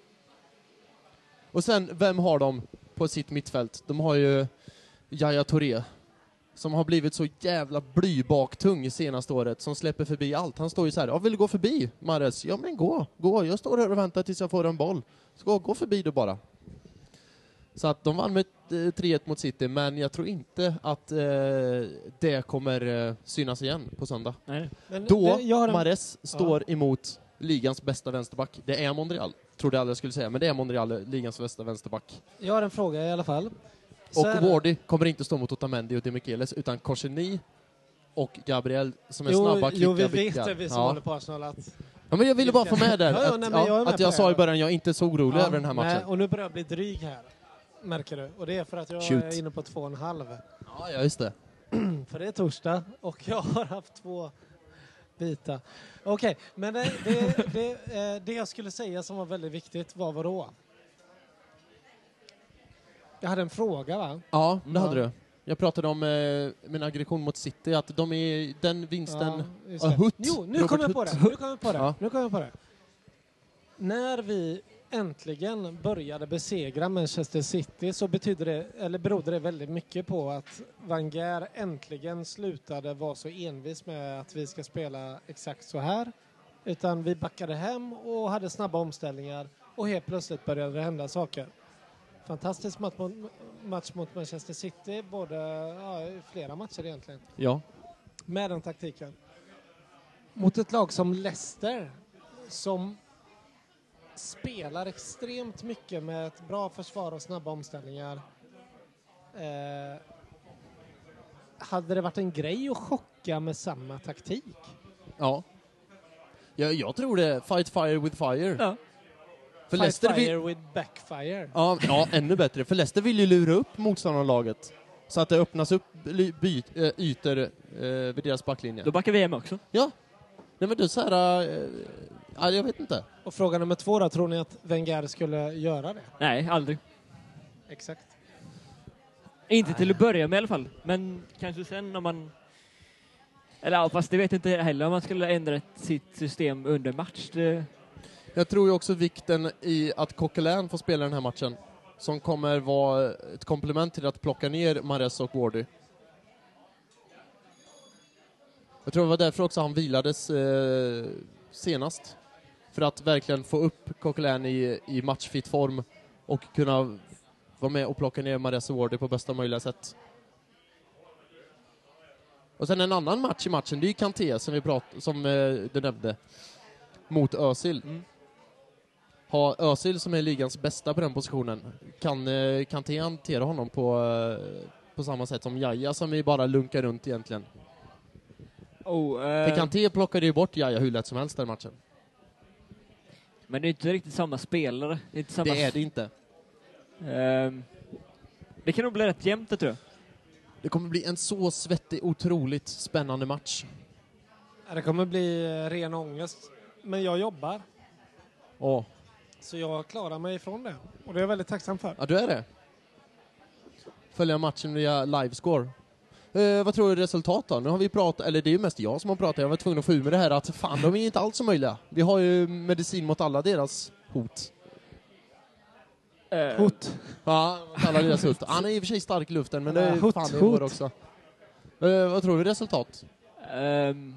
Och sen, vem har de på sitt mittfält? De har ju Yaya Touré, som har blivit så jävla blybaktung senaste året, som släpper förbi allt. Han står ju så här, jag vill gå förbi Mahrez. Ja men gå, gå. Jag står här och väntar tills jag får en boll. Så gå, gå förbi då bara. Så att de vann med eh, tre ett mot City, men jag tror inte att eh, det kommer eh, synas igen på söndag. Nej. men Då det, jag har en, Mahrez står emot ligans bästa vänsterback. Det är Monreal, trodde jag aldrig jag skulle säga, men det är Monreal, ligans bästa vänsterback. jag har en fråga i alla fall. Så är Och det- Wardy kommer inte stå mot Otamendi och De Michelis, utan Koscielny och Gabriel som är Jo, snabba, jo, vi kvicka vet blickar. det, vi som Ja. håller på Arsenal. Att, Ja, men jag ville bara få med där Ja, ja, att, nej, men ja, jag är med att jag på sa det. i början, jag är inte så orolig Ja, över den här matchen. nej, och nu börjar jag bli dryg här, märker du. Och det är för att jag Shoot. är inne på två och en halv. Ja, ja, just det. För det är torsdag och jag har haft två bitar. Okej, men det, det, det, eh, det jag skulle säga som var väldigt viktigt var vadå? Jag hade en fråga, va? Ja, det hade Ja. du. Jag pratade om eh, min aggression mot City, att de är den vinsten... Ja, just Ja, det. Hutt. Jo, nu Robert kommer jag på Hutt. det. Nu kommer jag på det. Ja. Nu kommer jag på det. När vi äntligen började besegra Manchester City så betydde det, eller berodde det väldigt mycket på att Wenger äntligen slutade vara så envis med att vi ska spela exakt så här. Utan vi backade hem och hade snabba omställningar och helt plötsligt började det hända saker. Fantastisk match mot, match mot Manchester City, både ja, i flera matcher egentligen, Ja. med den taktiken. Mot ett lag som Leicester som spelar extremt mycket med ett bra försvar och snabba omställningar. Eh, hade det varit en grej att chocka med samma taktik? Ja. Jag, jag tror det. Fight fire with fire. Ja. För Fight Leicester fire vill, with backfire. ja, ja, ännu bättre. För Leicester vill ju lura upp motståndarlaget. Så att det öppnas upp ly- byt, äh, ytor äh, vid deras backlinje. Då backar vi hem också. Ja. Nej men du, så här... Äh, ja, jag vet inte. Och fråga nummer två då, tror ni att Wenger skulle göra det? Nej, aldrig. Exakt. Inte till att börja med i alla fall. Men kanske sen om man... Eller ja, fast det vet jag inte heller om man skulle ändra ett, sitt system under match. Det... Jag tror ju också vikten i att Coquelin får spela den här matchen. Som kommer vara ett komplement till att plocka ner Mahrez och Wardy. Jag tror det var därför också han vilades eh, senast. För att verkligen få upp Coquelin i, i matchfit form och kunna vara med och plocka ner Mahrez och Wardy på bästa möjliga sätt. Och sen en annan match i matchen, det är ju Kanté som, vi prat, som eh, du nämnde, mot Özil. Mm. Ha Özil som är ligans bästa på den positionen. Kan eh, Kanté hantera honom på, eh, på samma sätt som Jaja som vi bara lunkar runt egentligen. Oh, För eh, Kanté plockade ju bort Jaja hur lätt som helst den matchen. men det är inte riktigt samma spelare. Det är, inte samma Det är det inte. Ehm, det kan nog bli rätt jämnt, det tror jag. Det kommer bli en så svettig, otroligt spännande match. Ja, det kommer bli eh, ren ångest. Men jag jobbar, Åh, så jag klarar mig ifrån det. Och det är jag väldigt tacksam för. ja du är det. Följa matchen via livescore. Eh, vad tror du resultat då? Nu har vi pratat, eller det är ju mest jag som har pratat. Jag var tvungen att få ur med det här att fan, de är inte alls så möjliga. Vi har ju medicin mot alla deras hot. Eh, Hot. Ja, mot alla deras hot. Han är i och för sig stark i luften, men det är Hot, fan det är hot. vår också. Eh, vad tror du resultat? ehm,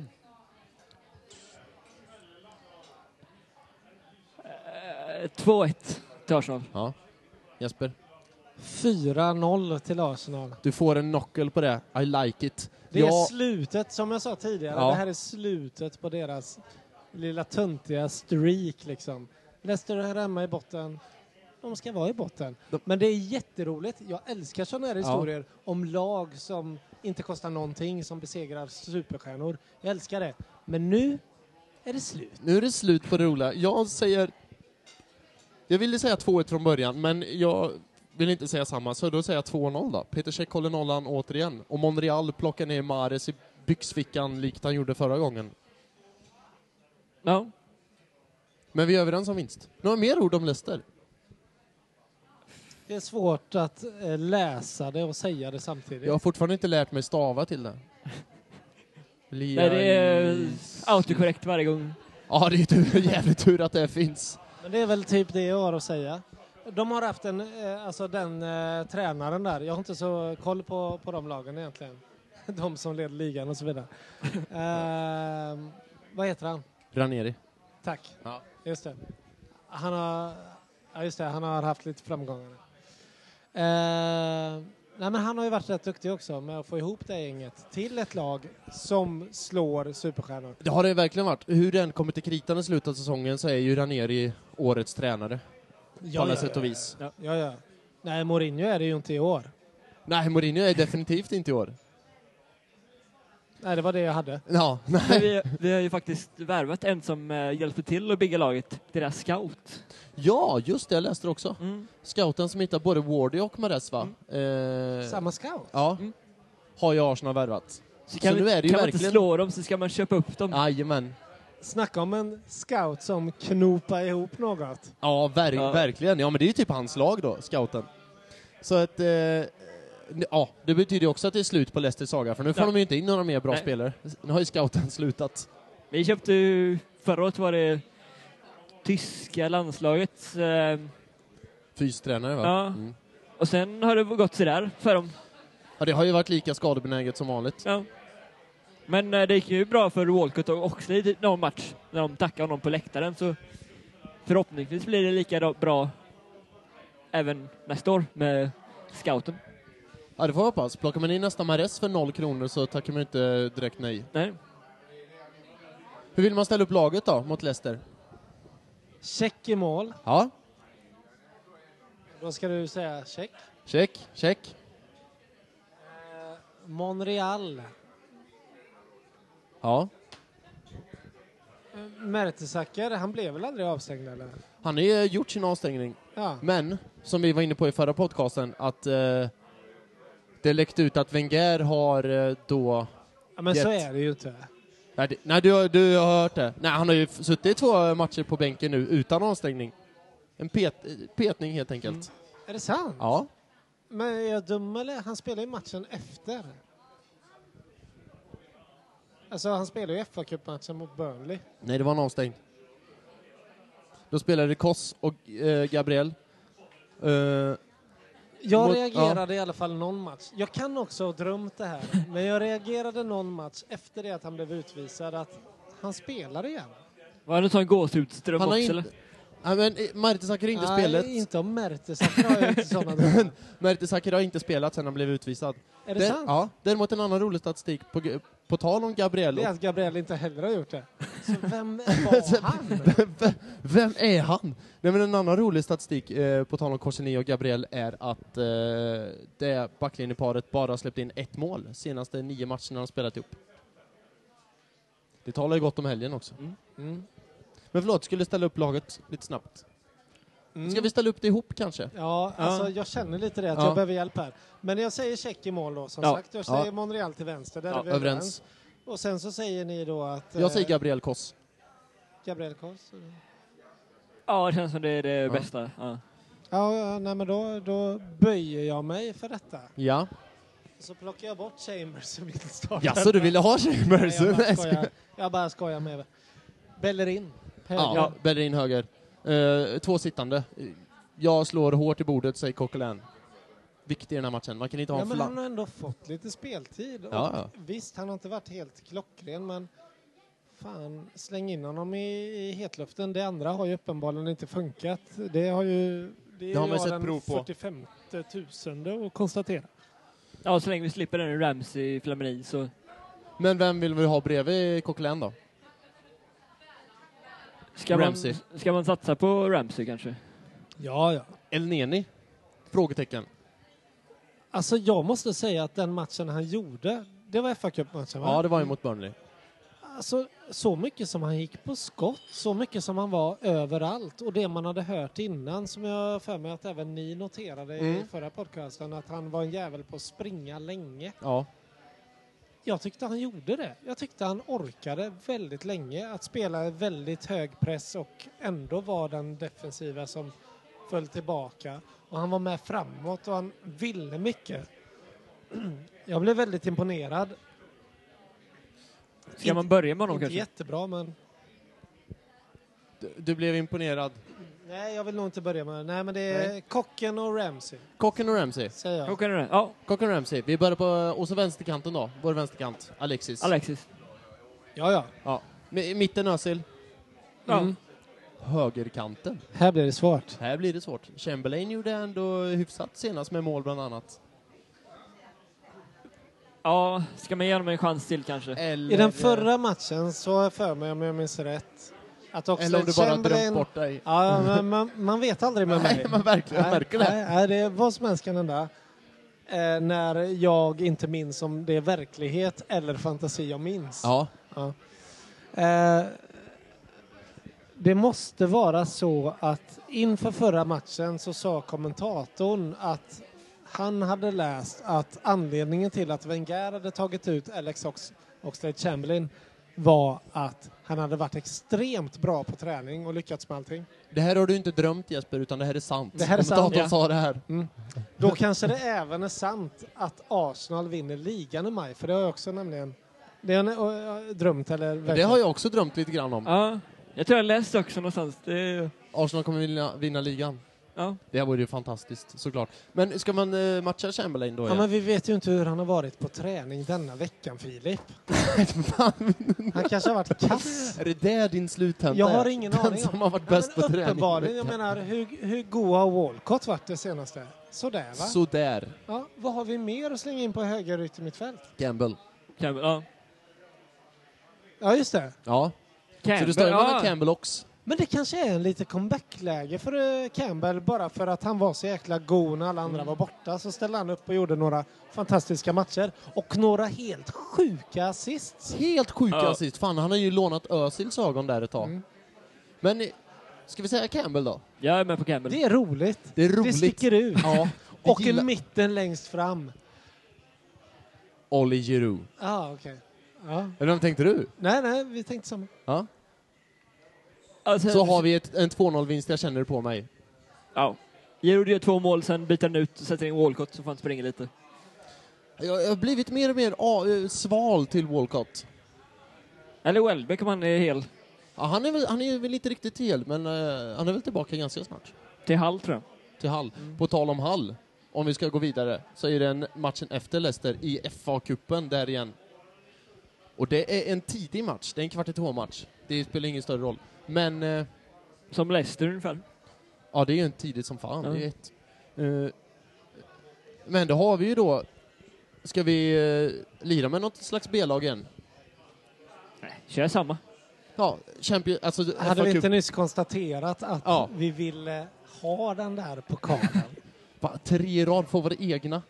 eh, två ett till Arsenal. Ja, Jesper. fyra noll till Arsenal. Du får en knuckle på det. I like it. Det är Ja, slutet, som jag sa tidigare. Ja. Det här är slutet på deras lilla töntiga streak liksom. Leicester är hemma i botten. De ska vara i botten. De- Men det är jätteroligt. Jag älskar sådana här Ja. historier om lag som inte kostar någonting, som besegrar superstjärnor. Jag älskar det. Men nu är det slut. nu är det slut på det roliga. Jag säger... Jag ville säga två ett från början, men jag vill inte säga samma. Så då säger jag två noll då. Peter Cech håller nollan återigen. Och Monreal plockar ner Mahrez i byxfickan likt han gjorde förra gången. Ja. Men vi är överens om vinst. Några mer ord om Leicester? Det är svårt att eh, läsa det och säga det samtidigt. Jag har fortfarande inte lärt mig stava till det. Nej, det är autokorrekt varje gång. Ja, det är tur, jävligt tur att det finns. Men det är väl typ det jag har att säga. De har haft en, eh, alltså den eh, tränaren där. Jag har inte så koll på, på de lagen egentligen. De som leder ligan och så vidare. eh, vad heter han? Ranieri. Tack. Ja. Just det. Han har, ja just det, han har haft lite framgångar. Eh, nej men han har ju varit rätt duktig också med att få ihop det gänget till ett lag som slår superstjärnor. Det har det verkligen varit. Hur den kommer till kritan i slutet av säsongen så är ju Ranieri årets tränare. På alla sätt och vis. Ja, ja, ja. Nej, Mourinho är det ju inte i år. Nej, Mourinho är definitivt inte i år. Nej, det var det jag hade. Ja, Men nej. vi, vi har ju faktiskt värvat en som uh, hjälper till att bygga laget. Deras scout. Ja, just det. Jag läste det också. Mm. Scouten som hittar både Wardy och Mahrez, va? Eh, Samma scout. ja. Mm. Har ju Arsenal värvat. Så kan, Så nu vi, är det ju kan man inte verkligen- slå dem så ska man köpa upp dem. Jajamän. Snacka om en scout som knopar ihop något. Ja, ver- Ja. verkligen. Ja, men det är ju typ hans lag då, scouten. Så att, eh, Ja, det betyder ju också att det är slut på Leicester saga, för nu får Ja. de ju inte in några mer bra Nej. spelare. Nu har ju scouten slutat. Vi köpte ju, förra året var det tyska landslaget. Eh, Fystränare, va? Ja. Mm. och sen har det gått så där för dem. Ja, det har ju varit lika skadebenäget som vanligt. Ja. Men eh, det gick ju bra för Walcott och Oxlade i någon match när de tackade honom på läktaren, så förhoppningsvis blir det lika då- bra även nästa år med scouten. Ja, det får jag hoppas. Plockar man in nästa Mahrez för noll kronor så tackar man inte direkt nej. Nej. Hur vill man ställa upp laget då mot Leicester? Check i mål. Ja, Då ska du säga check. check, check. Eh, Monreal. Ja. Mertesacker, han blev väl aldrig avstängd eller? Han har ju gjort sin avstängning. Ja. Men, som vi var inne på i förra podcasten, att eh, det läckte ut att Wenger har eh, då... ja men så Gett. är det ju inte. Nej, det, nej du, har- du har hört det. Nej, han har ju f- suttit i två matcher på bänken nu utan avstängning. En pet, petning helt enkelt. Mm. Är det sant? Ja. Men är jag dum eller? Han spelar ju matchen efter. Alltså han spelar ju F A-cupmatchen mot Burnley. Nej, det var en avstängd. Då spelade Koss och eh, Gabriel. Eh, Jag Mot- reagerade i alla fall någon match. Jag kan också ha drömt det här. Men jag reagerade någon match efter det att han blev utvisad att han spelar igen. Var det en sån gåshudsdröm han har också inte... eller? Nej, men eh, Mertesacker har inte spelat. Nej, inte om Mertesacker har jag inte sådana drömmar. Mertesacker har inte spelat sedan han blev utvisad. Är det Den- sant? Ja, däremot en annan rolig statistik på, g- på tal om Gabriel. Det är och- att Gabriel inte heller har gjort det. Så vem var han? vem, vem är han? Nej, men en annan rolig statistik eh, på tal om Korsini och Gabriel är att eh, det backlinjeparet bara har släppt in ett mål senaste nio matcherna de spelat ihop. Det talar ju gott om helgen också. Mm. Men förlåt, skulle ställa upp laget lite snabbt. Mm. Ska vi ställa upp det ihop kanske? Ja, alltså jag känner lite det att Ja. jag behöver hjälp här. Men jag säger check i mål då som Ja. sagt. Jag säger Ja. Monreal till vänster. Där Ja, är vi överens. Och sen så säger ni då att... Jag säger eh, Gabriel Koss. Gabriel Kors. Ja, det känns som det är det Ja. bästa. Ja. Ja, ja, nej men då, då böjer jag mig för detta. Ja. Så plockar jag bort Chambers i min start. Ja, så du ville ha Chambers? Nej, jag, bara Nej, skojar. jag bara skojar med Bellerin. Höger. Ja, Bellerin höger. Eh, två sittande. Jag slår hårt i bordet, säger Coquelin. Viktig i den här matchen. Man kan inte ha Ja, en men fla- han har ändå fått lite speltid. Och Ja, ja. visst, han har inte varit helt klockren, men fan, släng in honom i, i hetluften. Det andra har ju uppenbarligen inte funkat. Det har ju... Det, Det har man jag sett den prov på. fyrtiofemte tusende att konstatera. ja, så länge vi slipper den Ramsey Flamini så... Men vem vill vi ha bredvid Coquelin då? Ska man, Ramsey. ska man satsa på Ramsey kanske? Ja, ja. El Neni? Frågetecken. Alltså jag måste säga att den matchen han gjorde, det var F A-cupmatchen va? Ja, det var ju mot Burnley. Alltså, så mycket som han gick på skott, så mycket som han var överallt och det man hade hört innan, som jag för mig att även ni noterade i Mm. förra podcasten, att han var en jävel på att springa länge. Ja. Jag tyckte han gjorde det. Jag tyckte han orkade väldigt länge att spela väldigt hög press och ändå var den defensiva som föll tillbaka. Och han var med framåt och han ville mycket. Jag blev väldigt imponerad. Ska man börja med honom Inte kanske? jättebra, men... Du, du blev imponerad. Nej, jag vill nog inte börja med det. Nej, men det är Nej. Kocken och Ramsey, Kocken och Ramsey. säger jag. Hur kan det? Ja, Kocken och Ramsey. Vi börjar på... Och så vänsterkanten då. Vår vänsterkant. Alexis. Alexis. Ja, ja. Ja. I mitten Özil. Ja. Mm. Högerkanten. Här blir det svårt. Här blir det svårt. Chamberlain gjorde ändå hyfsat senast med mål bland annat. Ja, ska man ge honom en chans till kanske? Eller, I den förra matchen så har jag för mig, om jag minns rätt, att också Eller om du bara drömt Chamberlain... bort dig. Ja, men man, man vet aldrig med mig. Nej, man verkligen Nej, märker det. Nej, nej, det är vad som helst kan hända. Eh, när jag inte minns om det är verklighet eller fantasi jag minns. Ja. Ja. Eh, det måste vara så att inför förra matchen så sa kommentatorn att han hade läst att anledningen till att Wenger hade tagit ut Alex Ox- Oxlade-Chamberlain var att han hade varit extremt bra på träning och lyckats med allting. Det här har du inte drömt, Jesper, utan det här är sant. Det här är sant, Kommentatorn ja. sa det här. Mm. Då kanske det även är sant att Arsenal vinner ligan i maj, för det har jag också nämligen det har jag uh, drömt eller Men det har jag också drömt lite grann om. Ja, jag tror jag läst också någonstans. Det är, Arsenal kommer vinna, vinna ligan. ja. Det här vore ju fantastiskt, såklart. Men ska man uh, matcha Chamberlain då? Ja, Ja, men vi vet ju inte hur han har varit på träning denna veckan, Filip. Han kanske har varit kass. Är det där din sluthänta Jag har är? ingen Den aning som om. har varit Ja, bäst men på träning. uppenbarligen, jag menar, hur, hur god har Walcott varit det senaste? Sådär, va? Sådär. Ja, vad har vi mer att slänga in på höger yttermittfält? Campbell. Campbell, ja. Ja, just det. Ja. Så Campbell, du står mellan ja. Campbell också. Men det kanske är en lite comeback-läge för eh, Campbell, bara för att han var så jäkla god när alla andra Mm. var borta. Så ställde han upp och gjorde några fantastiska matcher. Och några helt sjuka assists. Helt sjuka Ja. assist. Fan, han har ju lånat Özils ögon där ett tag. Mm. Men eh, ska vi säga Campbell då? Jag är med på Campbell. Det är roligt. Det är Det roligt. sticker ut. Ja. Och Vi gillar- i mitten längst fram. Ollie Giroud. Ja, ah, okej. Ja. Eller vem tänkte du? Nej, nej, vi tänkte samma. Ja. Alltså, Så har vi ett, en två noll-vinst, jag känner det på mig. Ja. Giroud gör två mål, sen byter han ut och sätter in Walcott så får han springa lite. Jag, jag har blivit mer och mer ah, eh, sval till Walcott. Eller Welbeck om han är hel. Ja, han, är väl, han är väl inte riktigt hel, men eh, han är väl tillbaka ganska snart. Till Hall tror jag. Till Hall. På tal om Hall, om vi ska gå vidare, så är det en matchen efter Leicester i F A-cupen där igen. Och det är en tidig match, det är en kvart i två-match. Det spelar ingen större roll. Men eh, Som Leicester ungefär. ja, det är ju en tidigt som fan. Ja. Det är ett. Eh, men då har vi ju då, ska vi eh, lira med något slags B-lag igen? Nej, kör samma. Ja, champion, alltså Hade F vi A-cup. inte nyss konstaterat att Ja. vi ville ha den där pokalen? Va, tre i rad får vara egna.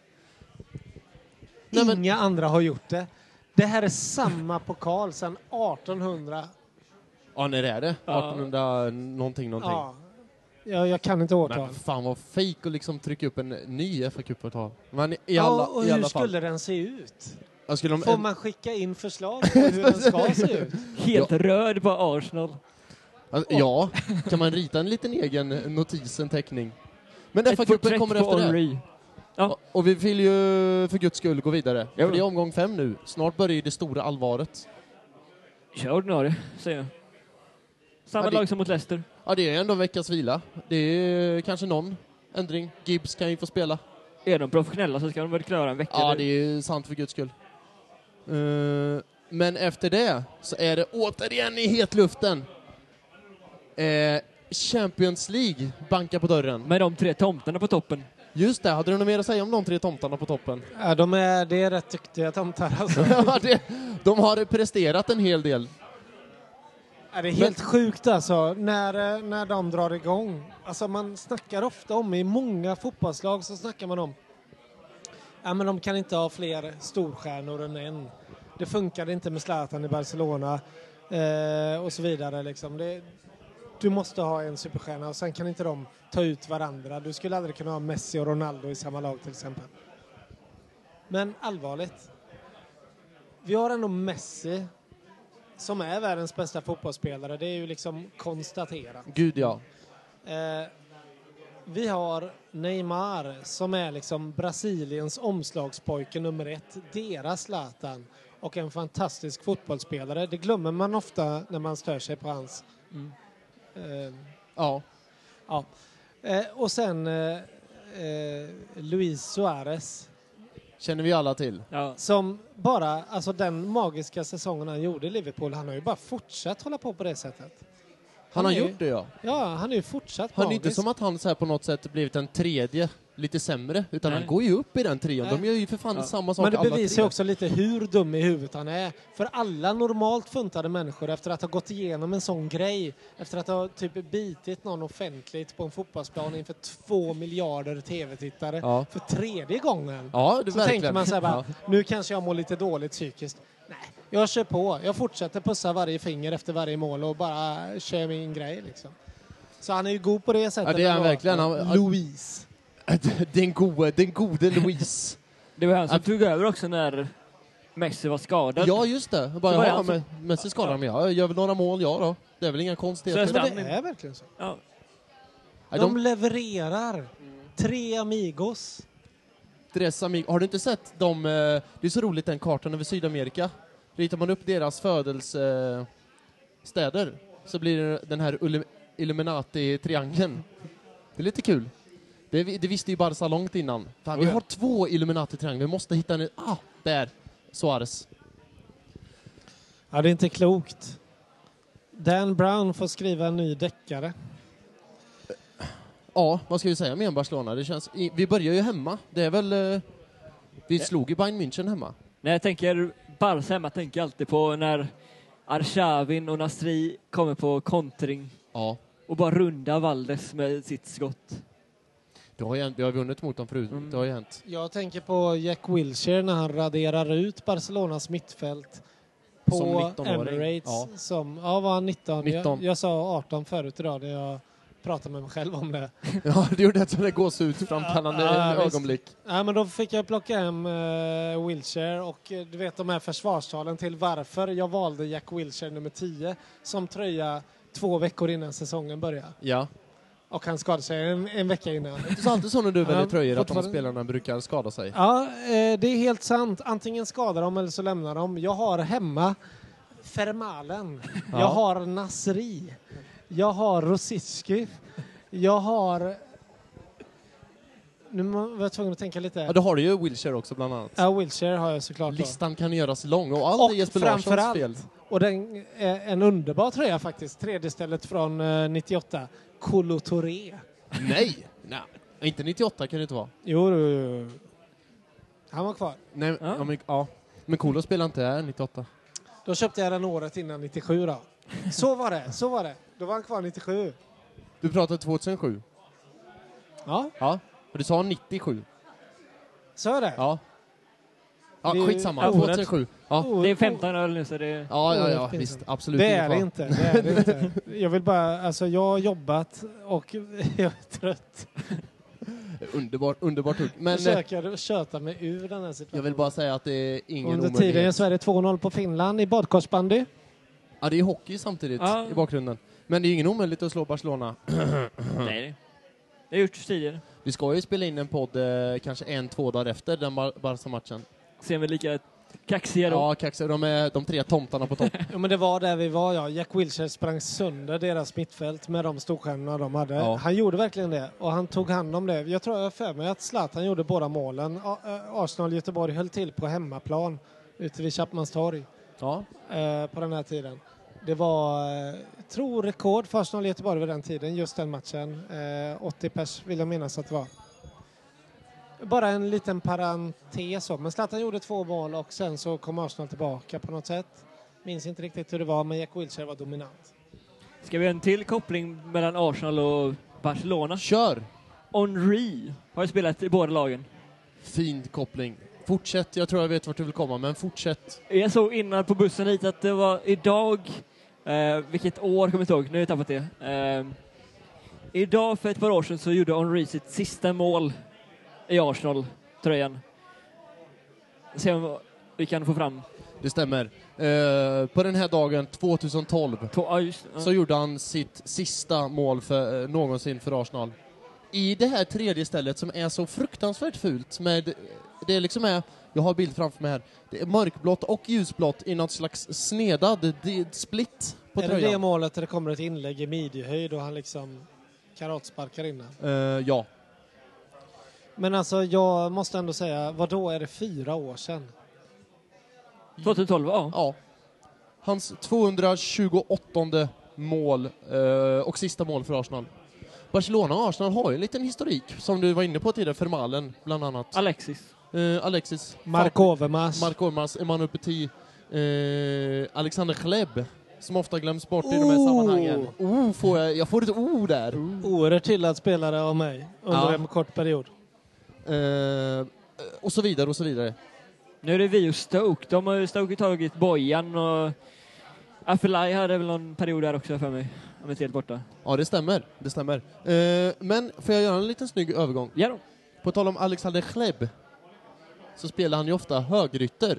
Nej, men- Inga andra har gjort det. Det här är samma pokal sedan artonhundra. Ja, när är det? Ja. artonhundra någonting, någonting. Ja. Jag, jag kan inte årtal. Men fan vad fake att liksom trycka upp en ny F A-cup ett tag. Men i Ja, alla, och i hur alla fall. skulle den se ut? Jag skulle de, Får man skicka in förslag på hur den ska se ut? Helt röd på Arsenal. alltså, ja, kan man rita en liten egen notis, en teckning? Men Ett F A-cupen porträtt kommer på efter det. Henry. Ja. Och- Och vi vill ju för guds skull gå vidare. Jo. För det är omgång fem nu. Snart börjar ju det stora allvaret. Kör ordinarie, säger jag. Samma Ja, det- lag som mot Leicester. Ja, det är ändå en veckas vila. Det är kanske någon ändring. Gibbs kan ju få spela. Är de professionella så ska de väl klara en vecka. Ja, eller- det är ju sant för guds skull. Uh, men efter det så är det återigen i hetluften. Uh, Champions League bankar på dörren. Med de tre tomtarna på toppen. Just det, hade du något mer att säga om de tre tomtarna på toppen? Ja, de är, det är rätt duktiga tomtar alltså. Ja, det, de har presterat en hel del. Ja, det är helt sjukt alltså, när, eh, när de drar igång. Alltså man snackar ofta om, i många fotbollslag så snackar man om ja, men de kan inte ha fler storstjärnor än en. Det funkade inte med Zlatan i Barcelona eh, och så vidare. Liksom. Det, du måste ha en superstjärna och sen kan inte de ta ut varandra. Du skulle aldrig kunna ha Messi och Ronaldo i samma lag till exempel. Men allvarligt. Vi har ändå Messi som är världens bästa fotbollsspelare. Det är ju liksom konstaterat. Gud ja. Eh, vi har Neymar som är liksom Brasiliens omslagspojke nummer ett. Deras Zlatan. Och en fantastisk fotbollsspelare. Det glömmer man ofta när man stör sig på hans. Mm. Eh, Ja. ja. Eh, och sen eh, eh, Luis Suarez. Känner vi alla till. Ja. Som bara, alltså den magiska säsongen han gjorde i Liverpool, han har ju bara fortsatt hålla på på det sättet. Han har är ju- gjort det, ja. Ja, han är ju fortsatt Han är magisk. inte som att han så här på något sätt blivit en tredje lite sämre, utan Nej. han går ju upp i den trion. Nej. De gör ju för fan Ja. samma sak Men det alla bevisar tre. ju också lite hur dum i huvudet han är. För alla normalt funtade människor, efter att ha gått igenom en sån grej, efter att ha typ bitit någon offentligt på en fotbollsplan inför två miljarder tv-tittare Ja. för tredje gången. Ja, det Så verkligen. tänker man så här bara, Ja. nu kanske jag mår lite dåligt psykiskt. Nej, jag kör på. Jag fortsätter pussa varje finger efter varje mål och bara kör min grej liksom. Så han är ju god på det sättet. Ja, det är han ändå. verkligen. Han- Louise. Den gode, den gode Louise. Det var han som Att- tog över också när Messi var skadad. Ja, just det. Jag bara, Så var det ja, alltså- men Messi skadar mig. Ja, jag gör väl några mål, ja då. Det är väl inga konstigheter. Så Men jag det Stam- är verkligen så. Ja. Nej, De de, levererar. Tre amigos. Tres Amigos. Har du inte sett de... eh, Det är så roligt den kartan över Sydamerika. Ritar man upp deras födelsestäder så blir det den här Ul- Illuminati-triangeln. Det är lite kul. Det, det visste ju Barca långt innan. Fan, vi Oh ja. har två Illuminati-trianglar. Vi måste hitta en... Ah, där. Suarez. Ja, det är inte klokt. Dan Brown får skriva en ny deckare. Ja, vad ska vi säga med en Barcelona? Det känns, i, vi börjar ju hemma. Det är väl... eh, vi slog ju Bayern München hemma. När jag tänker Barca hemma tänker jag alltid på när Arshavin och Nasri kommer på kontring Ja. och bara runda Valdes med sitt skott. Det har ju, vi har vunnit mot dem förut. Mm. Det har ju hänt. Jag tänker på Jack Wilshere när han raderar ut Barcelonas mittfält på Som nittonåring. Emirates. Ja. Som, ja, var han nitton? nitton. Jag, jag sa arton förut idag när jag pratade med mig själv om det. Ja, det gjorde ett sådant där gåshudframkallande Ja, ja, visst. ögonblick. Ja, men då fick jag plocka hem uh, Wilshere och eh, du vet de här försvarstalen till varför jag valde Jack Wilshere nummer tio som tröja två veckor innan säsongen började. Ja. Och han skadade sig en, en vecka innan. Det är så alltid så när du väljer Ja, tröjor att de fortfarande- spelarna brukar skada sig. Ja, eh, det är helt sant. Antingen skadar de eller så lämnar de. Jag har hemma Fermalen. Ja. Jag har Nasri. Jag har Rosicki. Jag har... Nu må- var jag tvungen att tänka lite. Ja, då har du ju Wilshere också bland annat. Ja, Wilshere har jag såklart. Då. Listan kan göras lång och allt Och är Jesper Larssons framförallt- fel. Och den är en underbar tröja faktiskt. Tredje stället från eh, nittioåtta. Kolo Touré. Nej! Nej, inte nittioåtta kan det inte vara. Jo, jo, jo. Han var kvar. Nej, Ja. ja. men, ja. men Kolo spelar inte här nittioåtta. Då köpte jag den året innan nittiosju då. Så var det, så var det. Då var han kvar nittiosju. Du pratade tvåtusensju. Ja, Ja. Och du sa nittiosju. så är det. Ja. Ja, Det är- skitsamma. Ja, tvåtusensju. Ja. Oh, Det är femton öl nu så det är... Ja, ja, ja, Oerhört visst. pinsamt. Absolut. Det ingen är det fara. inte. Det är det inte. Jag vill bara, alltså jag har jobbat och jag är trött. Underbart, underbart hugg. Men Jag eh, försöker köta mig ur den här jag situationen. vill bara säga att det är ingen Under tiden är omöjlighet. Sverige två noll på Finland i badkorsbandy. Ja, det är hockey samtidigt Ja. i bakgrunden. Men det är ingen omöjligt att slå Barcelona. Nej, det har gjorts tidigare. Vi ska ju spela in en podd eh, kanske en, två dagar efter den Bar- Barca-matchen. Ser vi lika kaxiga då. Ja, kaxar. De är de tre tomtarna på topp. Ja, men det var där vi var, ja. Jack Wilshere sprang sönder deras mittfält med de storstjärnorna de hade. Ja. Han gjorde verkligen det och han tog hand om det. Jag tror jag har för mig att Zlatan gjorde båda målen. A- Ä- Arsenal-Göteborg höll till på hemmaplan ute vid Chapmans torg Ja. eh, på den här tiden. Det var, eh, jag tror, rekord för Arsenal-Göteborg vid den tiden, just den matchen. Eh, åttio pers vill jag minnas att det var. Bara en liten parentes så. Men Zlatan gjorde två mål och sen så kom Arsenal tillbaka på något sätt. Minns inte riktigt hur det var, men Jack Wilshere var dominant. Ska vi ha en till koppling mellan Arsenal och Barcelona? Kör! Henry har ju spelat i båda lagen. Fin koppling. Fortsätt, jag tror jag vet vart du vill komma, men fortsätt. Jag såg innan på bussen hit att det var idag, eh, vilket år kommer jag inte ihåg, nu har jag tappat det. Eh, idag för ett par år sedan så gjorde Henry sitt sista mål i Arsenal-tröjan. Se om vi kan få fram. Det stämmer. Eh, på den här dagen, tjugohundratolv, På, ja, just, ja. så gjorde han sitt sista mål för, eh, någonsin för Arsenal. I det här tredje stället som är så fruktansvärt fult med, det är liksom är, jag har bild framför mig här, det är mörkblått och ljusblått i något slags snedad det, split på är det det tröjan. målet där det kommer ett inlägg i midjehöjd och han liksom karatsparkar in den? Eh, ja. Men alltså jag måste ändå säga, vad då är det fyra år sedan? tjugotolv, ja. Ja. Hans tvåhundratjugoåttonde mål eh, och sista mål för Arsenal. Barcelona och Arsenal har ju en liten historik, som du var inne på tidigare, för Malen bland annat. Alexis. Eh, Alexis. Mark Overmars. Mark Overmars, Emmanuel Petit, eh, Alexander Klebb, som ofta glöms bort i de här Oh! sammanhangen. Oh, får jag, jag får ett O där. Oerhört hyllad spelare av mig under Ja. en kort period. Eh, och så vidare och så vidare. Nu är det vi och Stoke. De har ju Stoke tagit Bojan och Afellay hade väl någon period där också för mig. Om jag inte helt borta. Ja, det stämmer. Det stämmer. Eh, men får jag göra en liten snygg övergång? Ja då. På tal om Alexander Klebb så spelar han ju ofta högrytter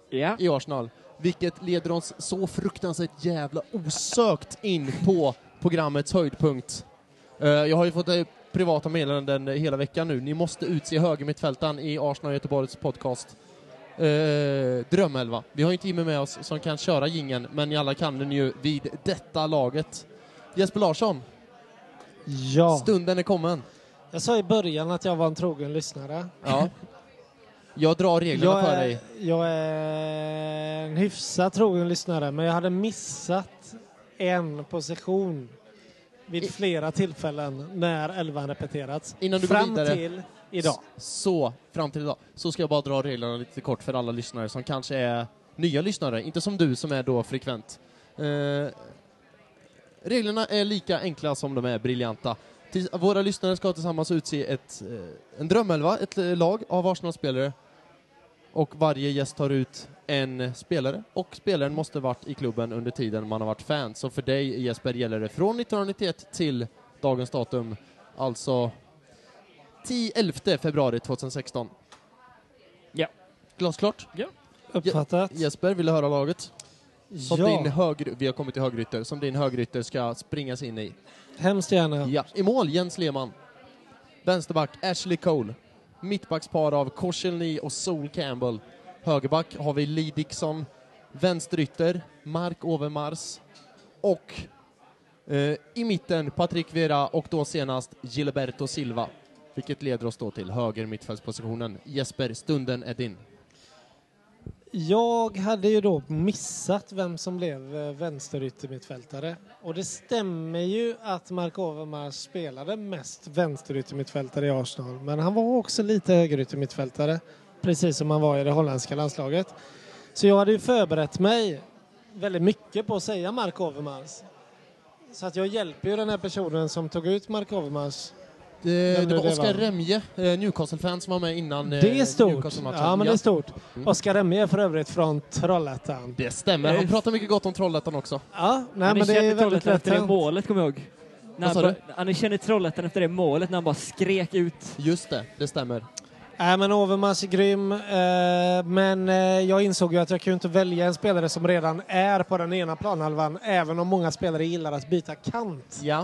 Ja. i Arsenal. Vilket leder oss så fruktansvärt jävla osökt in på programmets höjdpunkt. Uh, jag har ju fått uh, privata meddelanden hela veckan nu. Ni måste utse högermittfältaren i Arsenal Göteborgs podcast. Uh, Drömelva. Vi har inte Jimmy med oss som kan köra gingen, men ni alla kan den ju vid detta laget. Jesper Larsson, Ja. stunden är kommen. Jag sa i början att jag var en trogen lyssnare. Ja. Jag drar reglerna Jag för är, dig. jag är en hyfsat trogen lyssnare, men jag hade missat en position vid I- flera tillfällen när elvan repeterats. Innan du går Fram vidare. till idag. Så, fram till idag, så ska jag bara dra reglerna lite kort för alla lyssnare som kanske är nya lyssnare, inte som du som är då frekvent. Eh, reglerna är lika enkla som de är briljanta. Till, våra lyssnare ska tillsammans utse ett, eh, en drömelva, ett eh, lag av Arsenal-spelare. Och varje gäst tar ut en spelare, och spelaren måste varit i klubben under tiden man har varit fan. Så för dig, Jesper, gäller det från nittonhundranittioett till dagens datum, alltså elfte februari tjugohundrasexton. Ja. Glasklart? Uppfattat? Jesper, vill du höra laget? Som Ja, din högry- vi har kommit till högrytter, som din högrytter ska springas in i. hemskt gärna. Ja. I mål, Jens Lehmann. Vänsterback, Ashley Cole. Mittbackspar av Koscielny och Sol Campbell. Högerback har vi Lee Dixon. Vänsterytter, Mark Overmars. Och eh, i mitten, Patrick Vieira och då senast Gilberto Silva. Vilket leder oss då till höger mittfältspositionen. Jesper, stunden är din. Jag hade ju då missat vem som blev eh, vänsteryttermittfältare. Och det stämmer ju att Mark Overmars spelade mest vänsteryttermittfältare i Arsenal. Men han var också lite högeryttermittfältare, precis som han var i det holländska landslaget. Så jag hade ju förberett mig väldigt mycket på att säga Mark Overmars. Så att jag hjälper ju den här personen som tog ut Mark Overmars. Det, Vem det är var det, Oskar va? Remje, eh, Newcastle-fan som var med innan eh, Det är stort. Newcastle-matchen. Ja, men det är stort. Mm. Oskar Remje är för övrigt från Trollhättan. Det stämmer. Han pratar mycket gott om Trollhättan också. Ja, nej, Han men det är kände väldigt Trollhättan lätt efter det hänt. målet, kommer jag ihåg. När Vad han, sa bara, han kände Trollhättan efter det målet när han bara skrek ut. Just det, det stämmer. Nej, men Overmars är grym. Eh, men eh, jag insåg ju att jag kunde inte välja en spelare som redan är på den ena planhalvan, även om många spelare gillar att byta kant. Ja.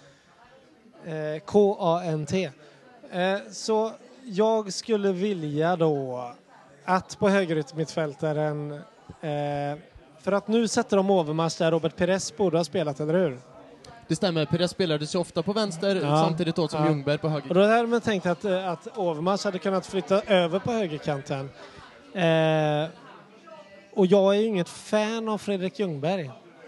Eh, K A N T. Eh, så jag skulle vilja då att på högeryttermittfältaren, eh, för att nu sätter de Overmars där Robert Pires borde ha spelat, eller hur? Det stämmer. Pires spelade sig ofta på vänster, Ja. samtidigt då som Ja. Ljungberg på Och höger. då hade man tänkt att, eh, att Overmars hade kunnat flytta över på högerkanten. Eh, och jag är ju inget fan av Fredrik Ljungberg.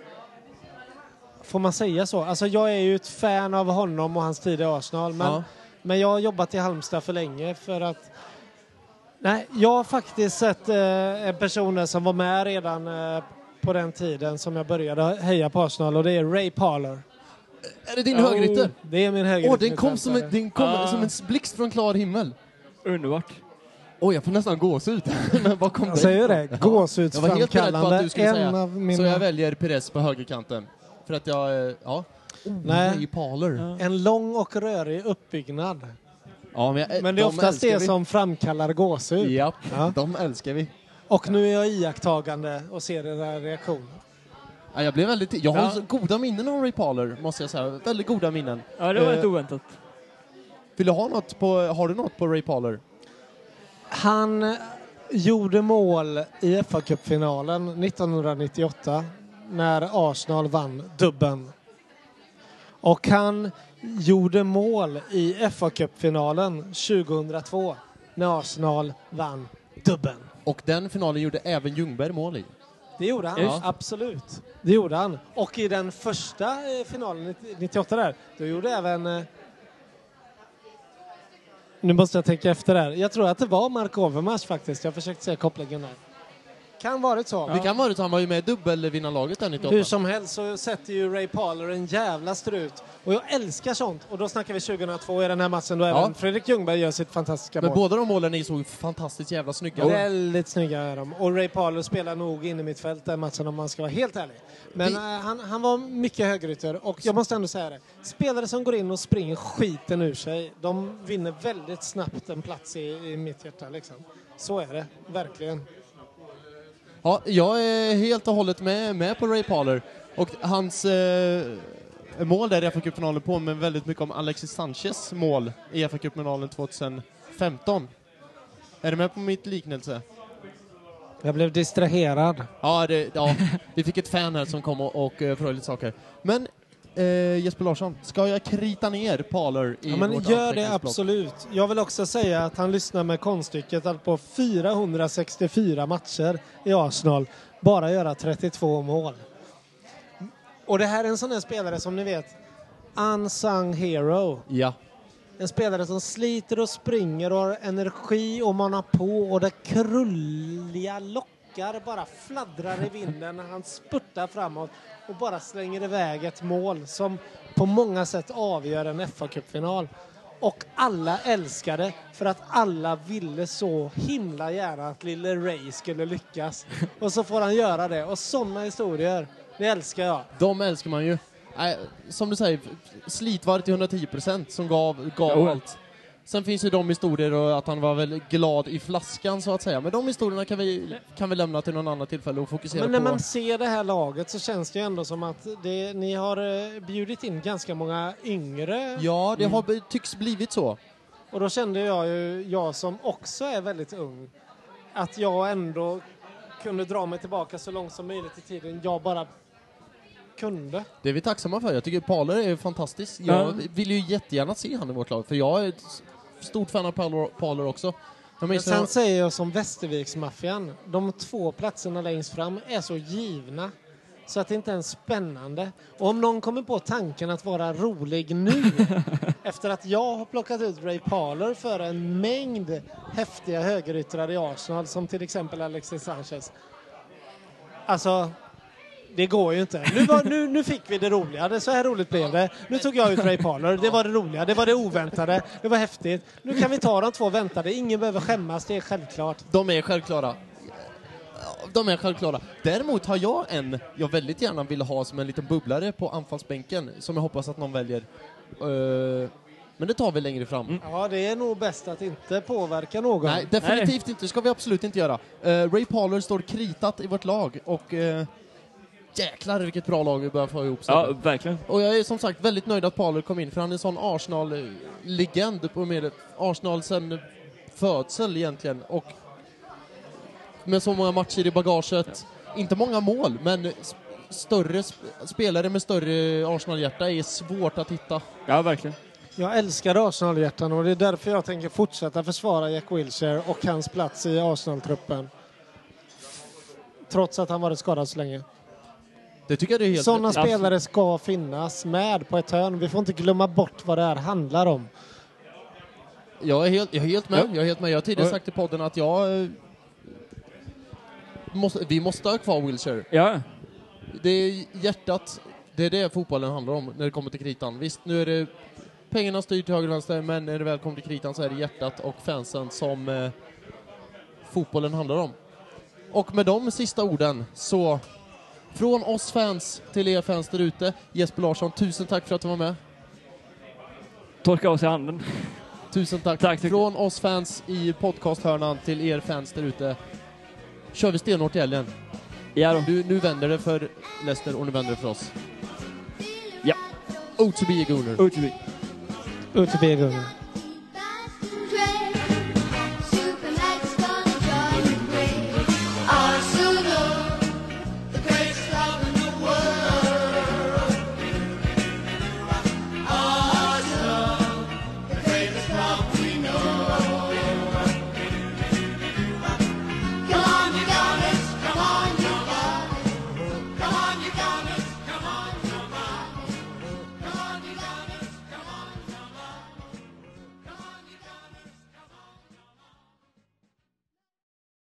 Får man säga så? Alltså jag är ju ett fan av honom och hans tid i Arsenal. Men, Ja. men jag har jobbat i Halmstad för länge för att... Nej, jag har faktiskt sett eh, en person där som var med redan eh, på den tiden som jag började heja på Arsenal, och det är Ray Parler. Är det din högerytter? Det är min Åh, högerytter. den kom, som, en- den kom Ah. som en blixt från klar himmel. Underbart. Oj, jag får nästan gåshud. Men vad kom Jag det säger ifrån? det. Jag var helt beredd på Gåshudsframkallande. att du skulle En säga. av mina... Så jag väljer Pires på högerkanten. För att jag, eh, ja. Oh, Nej. Ray Parler. En lång och rörig uppbyggnad. Ja, men, jag, Men det är de oftast älskar det vi. som framkallar gåshud. Japp, Ja. de älskar vi. Och nu är jag iakttagande och ser era reaktioner. Ja, jag blev väldigt... Jag har Ja. så goda minnen av Ray Parler, måste jag säga. Väldigt goda minnen. Ja, det var Eh, inte oväntat. Vill du ha något på... Har du något på Ray Parler? Han gjorde mål i F A-cupfinalen nittonhundranittioåtta när Arsenal vann dubben. Och han gjorde mål i F A-cupfinalen tjugohundratvå när Arsenal vann dubben. Och den finalen gjorde även Ljungberg mål i. Det gjorde han, Just. absolut. Det gjorde han. Och i den första eh, finalen nittioåtta där, då gjorde även... Eh, nu måste jag tänka efter där. Jag tror att det var Mark Overmars faktiskt. Jag försökte se kopplingen där. Kan varit så. Det kan vara det, han var ju med i dubbelvinnarlaget där nittioåtta. Hur som helst så sätter ju Ray Parler en jävla strut. Och jag älskar sånt. Och då snackar vi tjugohundratvå i den här matchen då Ja. även Fredrik Ljungberg gör sitt fantastiska Men mål. båda de målen ni såg fantastiskt jävla snygga. Väldigt snygga är de. Och Ray Parler spelar nog in i mitt fält den matchen om man ska vara helt ärlig. Men Vi- eh, han, han var mycket högerytter. Och jag måste ändå säga det. Spelare som går in och springer skiten ur sig, de vinner väldigt snabbt en plats i, i mitt hjärta. Liksom. Så är det, verkligen. Ja, jag är helt och hållet med, med på Ray Parler. Och hans eh, mål där i F A Cup-finalen på med väldigt mycket om Alexis Sanchez mål i F A Cup-finalen tjugohundrafemton. Är du med på mitt liknelse? Jag blev distraherad. Ja, det, ja, vi fick ett fan här som kom och, och uh, frågade lite saker. Men uh, Jesper Larsson, ska jag krita ner Parler i Ja, men vårt gör det anteckningsblock? absolut. Jag vill också säga att han lyssnar med konststycket att på fyrahundrasextiofyra matcher i Arsenal bara göra trettiotvå mål. Och det här är en sån här spelare som ni vet, unsung hero. Ja. En spelare som sliter och springer och har energi och manar på och det krulliga lockar bara fladdrar i vinden när han spurtar framåt och bara slänger iväg ett mål som på många sätt avgör en F A Cup-final. Och alla älskade för att alla ville så himla gärna att lille Ray skulle lyckas. Och så får han göra det. Och sådana historier, det älskar jag. De älskar man ju. Äh, som du säger, slitvar till hundratio procent som gav, gav Jo. allt. Sen finns ju de historier och att han var väl glad i flaskan så att säga. Men de historierna kan vi, kan vi lämna till någon annan tillfälle och fokusera Men när på. man ser det här laget så känns det ju ändå som att det, ni har eh, bjudit in ganska många yngre. Ja, det har be- tycks blivit så. Och då kände jag ju, jag som också är väldigt ung, att jag ändå kunde dra mig tillbaka så långt som möjligt i tiden. Jag bara kunde. Det är vi tacksamma för. Jag tycker Parler är fantastisk. Ja. Jag vill ju jättegärna se han i vårt lag. För jag är ett stort fan av Parler, Parler också. Jag Men minns sen när- säger jag som Västerviksmaffian, de två platserna längst fram är så givna så att det inte är ens spännande. Och om någon kommer på tanken att vara rolig nu efter att jag har plockat ut Ray Parler för en mängd häftiga högeryttrar i Arsenal som till exempel Alexis Sanchez. Alltså, det går ju inte. Nu, var, nu, nu fick vi det roliga. Det, så här roligt blev det. Nu tog jag ut Ray Parler. Det var det roliga. Det var det oväntade. Det var häftigt. Nu kan vi ta de två väntade. Ingen behöver skämmas. Det är självklart. De är självklara. De är självklara. Däremot har jag en jag väldigt gärna vill ha som en liten bubblare på anfallsbänken som jag hoppas att någon väljer. Uh, men det tar vi längre fram. Mm. Ja, det är nog bäst att inte påverka någon. Nej, definitivt inte. Det ska vi absolut inte göra. Uh, Ray Parler står kritat i vårt lag och uh, jäklar vilket bra lag vi börjar få ihop. Ja, verkligen. Och jag är som sagt väldigt nöjd att Parler kom in för han är en sån Arsenal-legend på med Arsenal sen födsel egentligen och med så många matcher i bagaget. Inte många mål, men s- större sp- spelare med större Arsenal-hjärta är svårt att hitta. Ja, verkligen. Jag älskar Arsenal-hjärtan och det är därför jag tänker fortsätta försvara Jack Wilshere och hans plats i Arsenal-truppen. Trots att han varit skadad så länge. Det tycker jag det är helt Sådana rätt. spelare ska finnas med på ett hörn. Vi får inte glömma bort vad det här handlar om. Jag är helt, jag är helt med. Ja. Jag är helt med. Jag har tidigare Ja. sagt i podden att jag eh, måste, vi måste ha kvar Wilshere. Ja, Det är hjärtat, det är det fotbollen handlar om när det kommer till kritan. Visst, nu är det pengarna styr till höger och vänster, men när det väl kommer till kritan så är det hjärtat och fansen som eh, fotbollen handlar om. Och med de sista orden så från oss fans till er fans där ute, Jesper Larsson, tusen tack för att du var med. torka av sig handen. Tusen tack. Tack, tack. Från oss fans i podcasthörnan till er fans där ute. Kör vi stenhårt i helgen. Ja då. Nu, nu vänder det för Leicester och nu vänder det för oss. Ja. O to be a Gunner. Ut vi. Ut i B-gungan.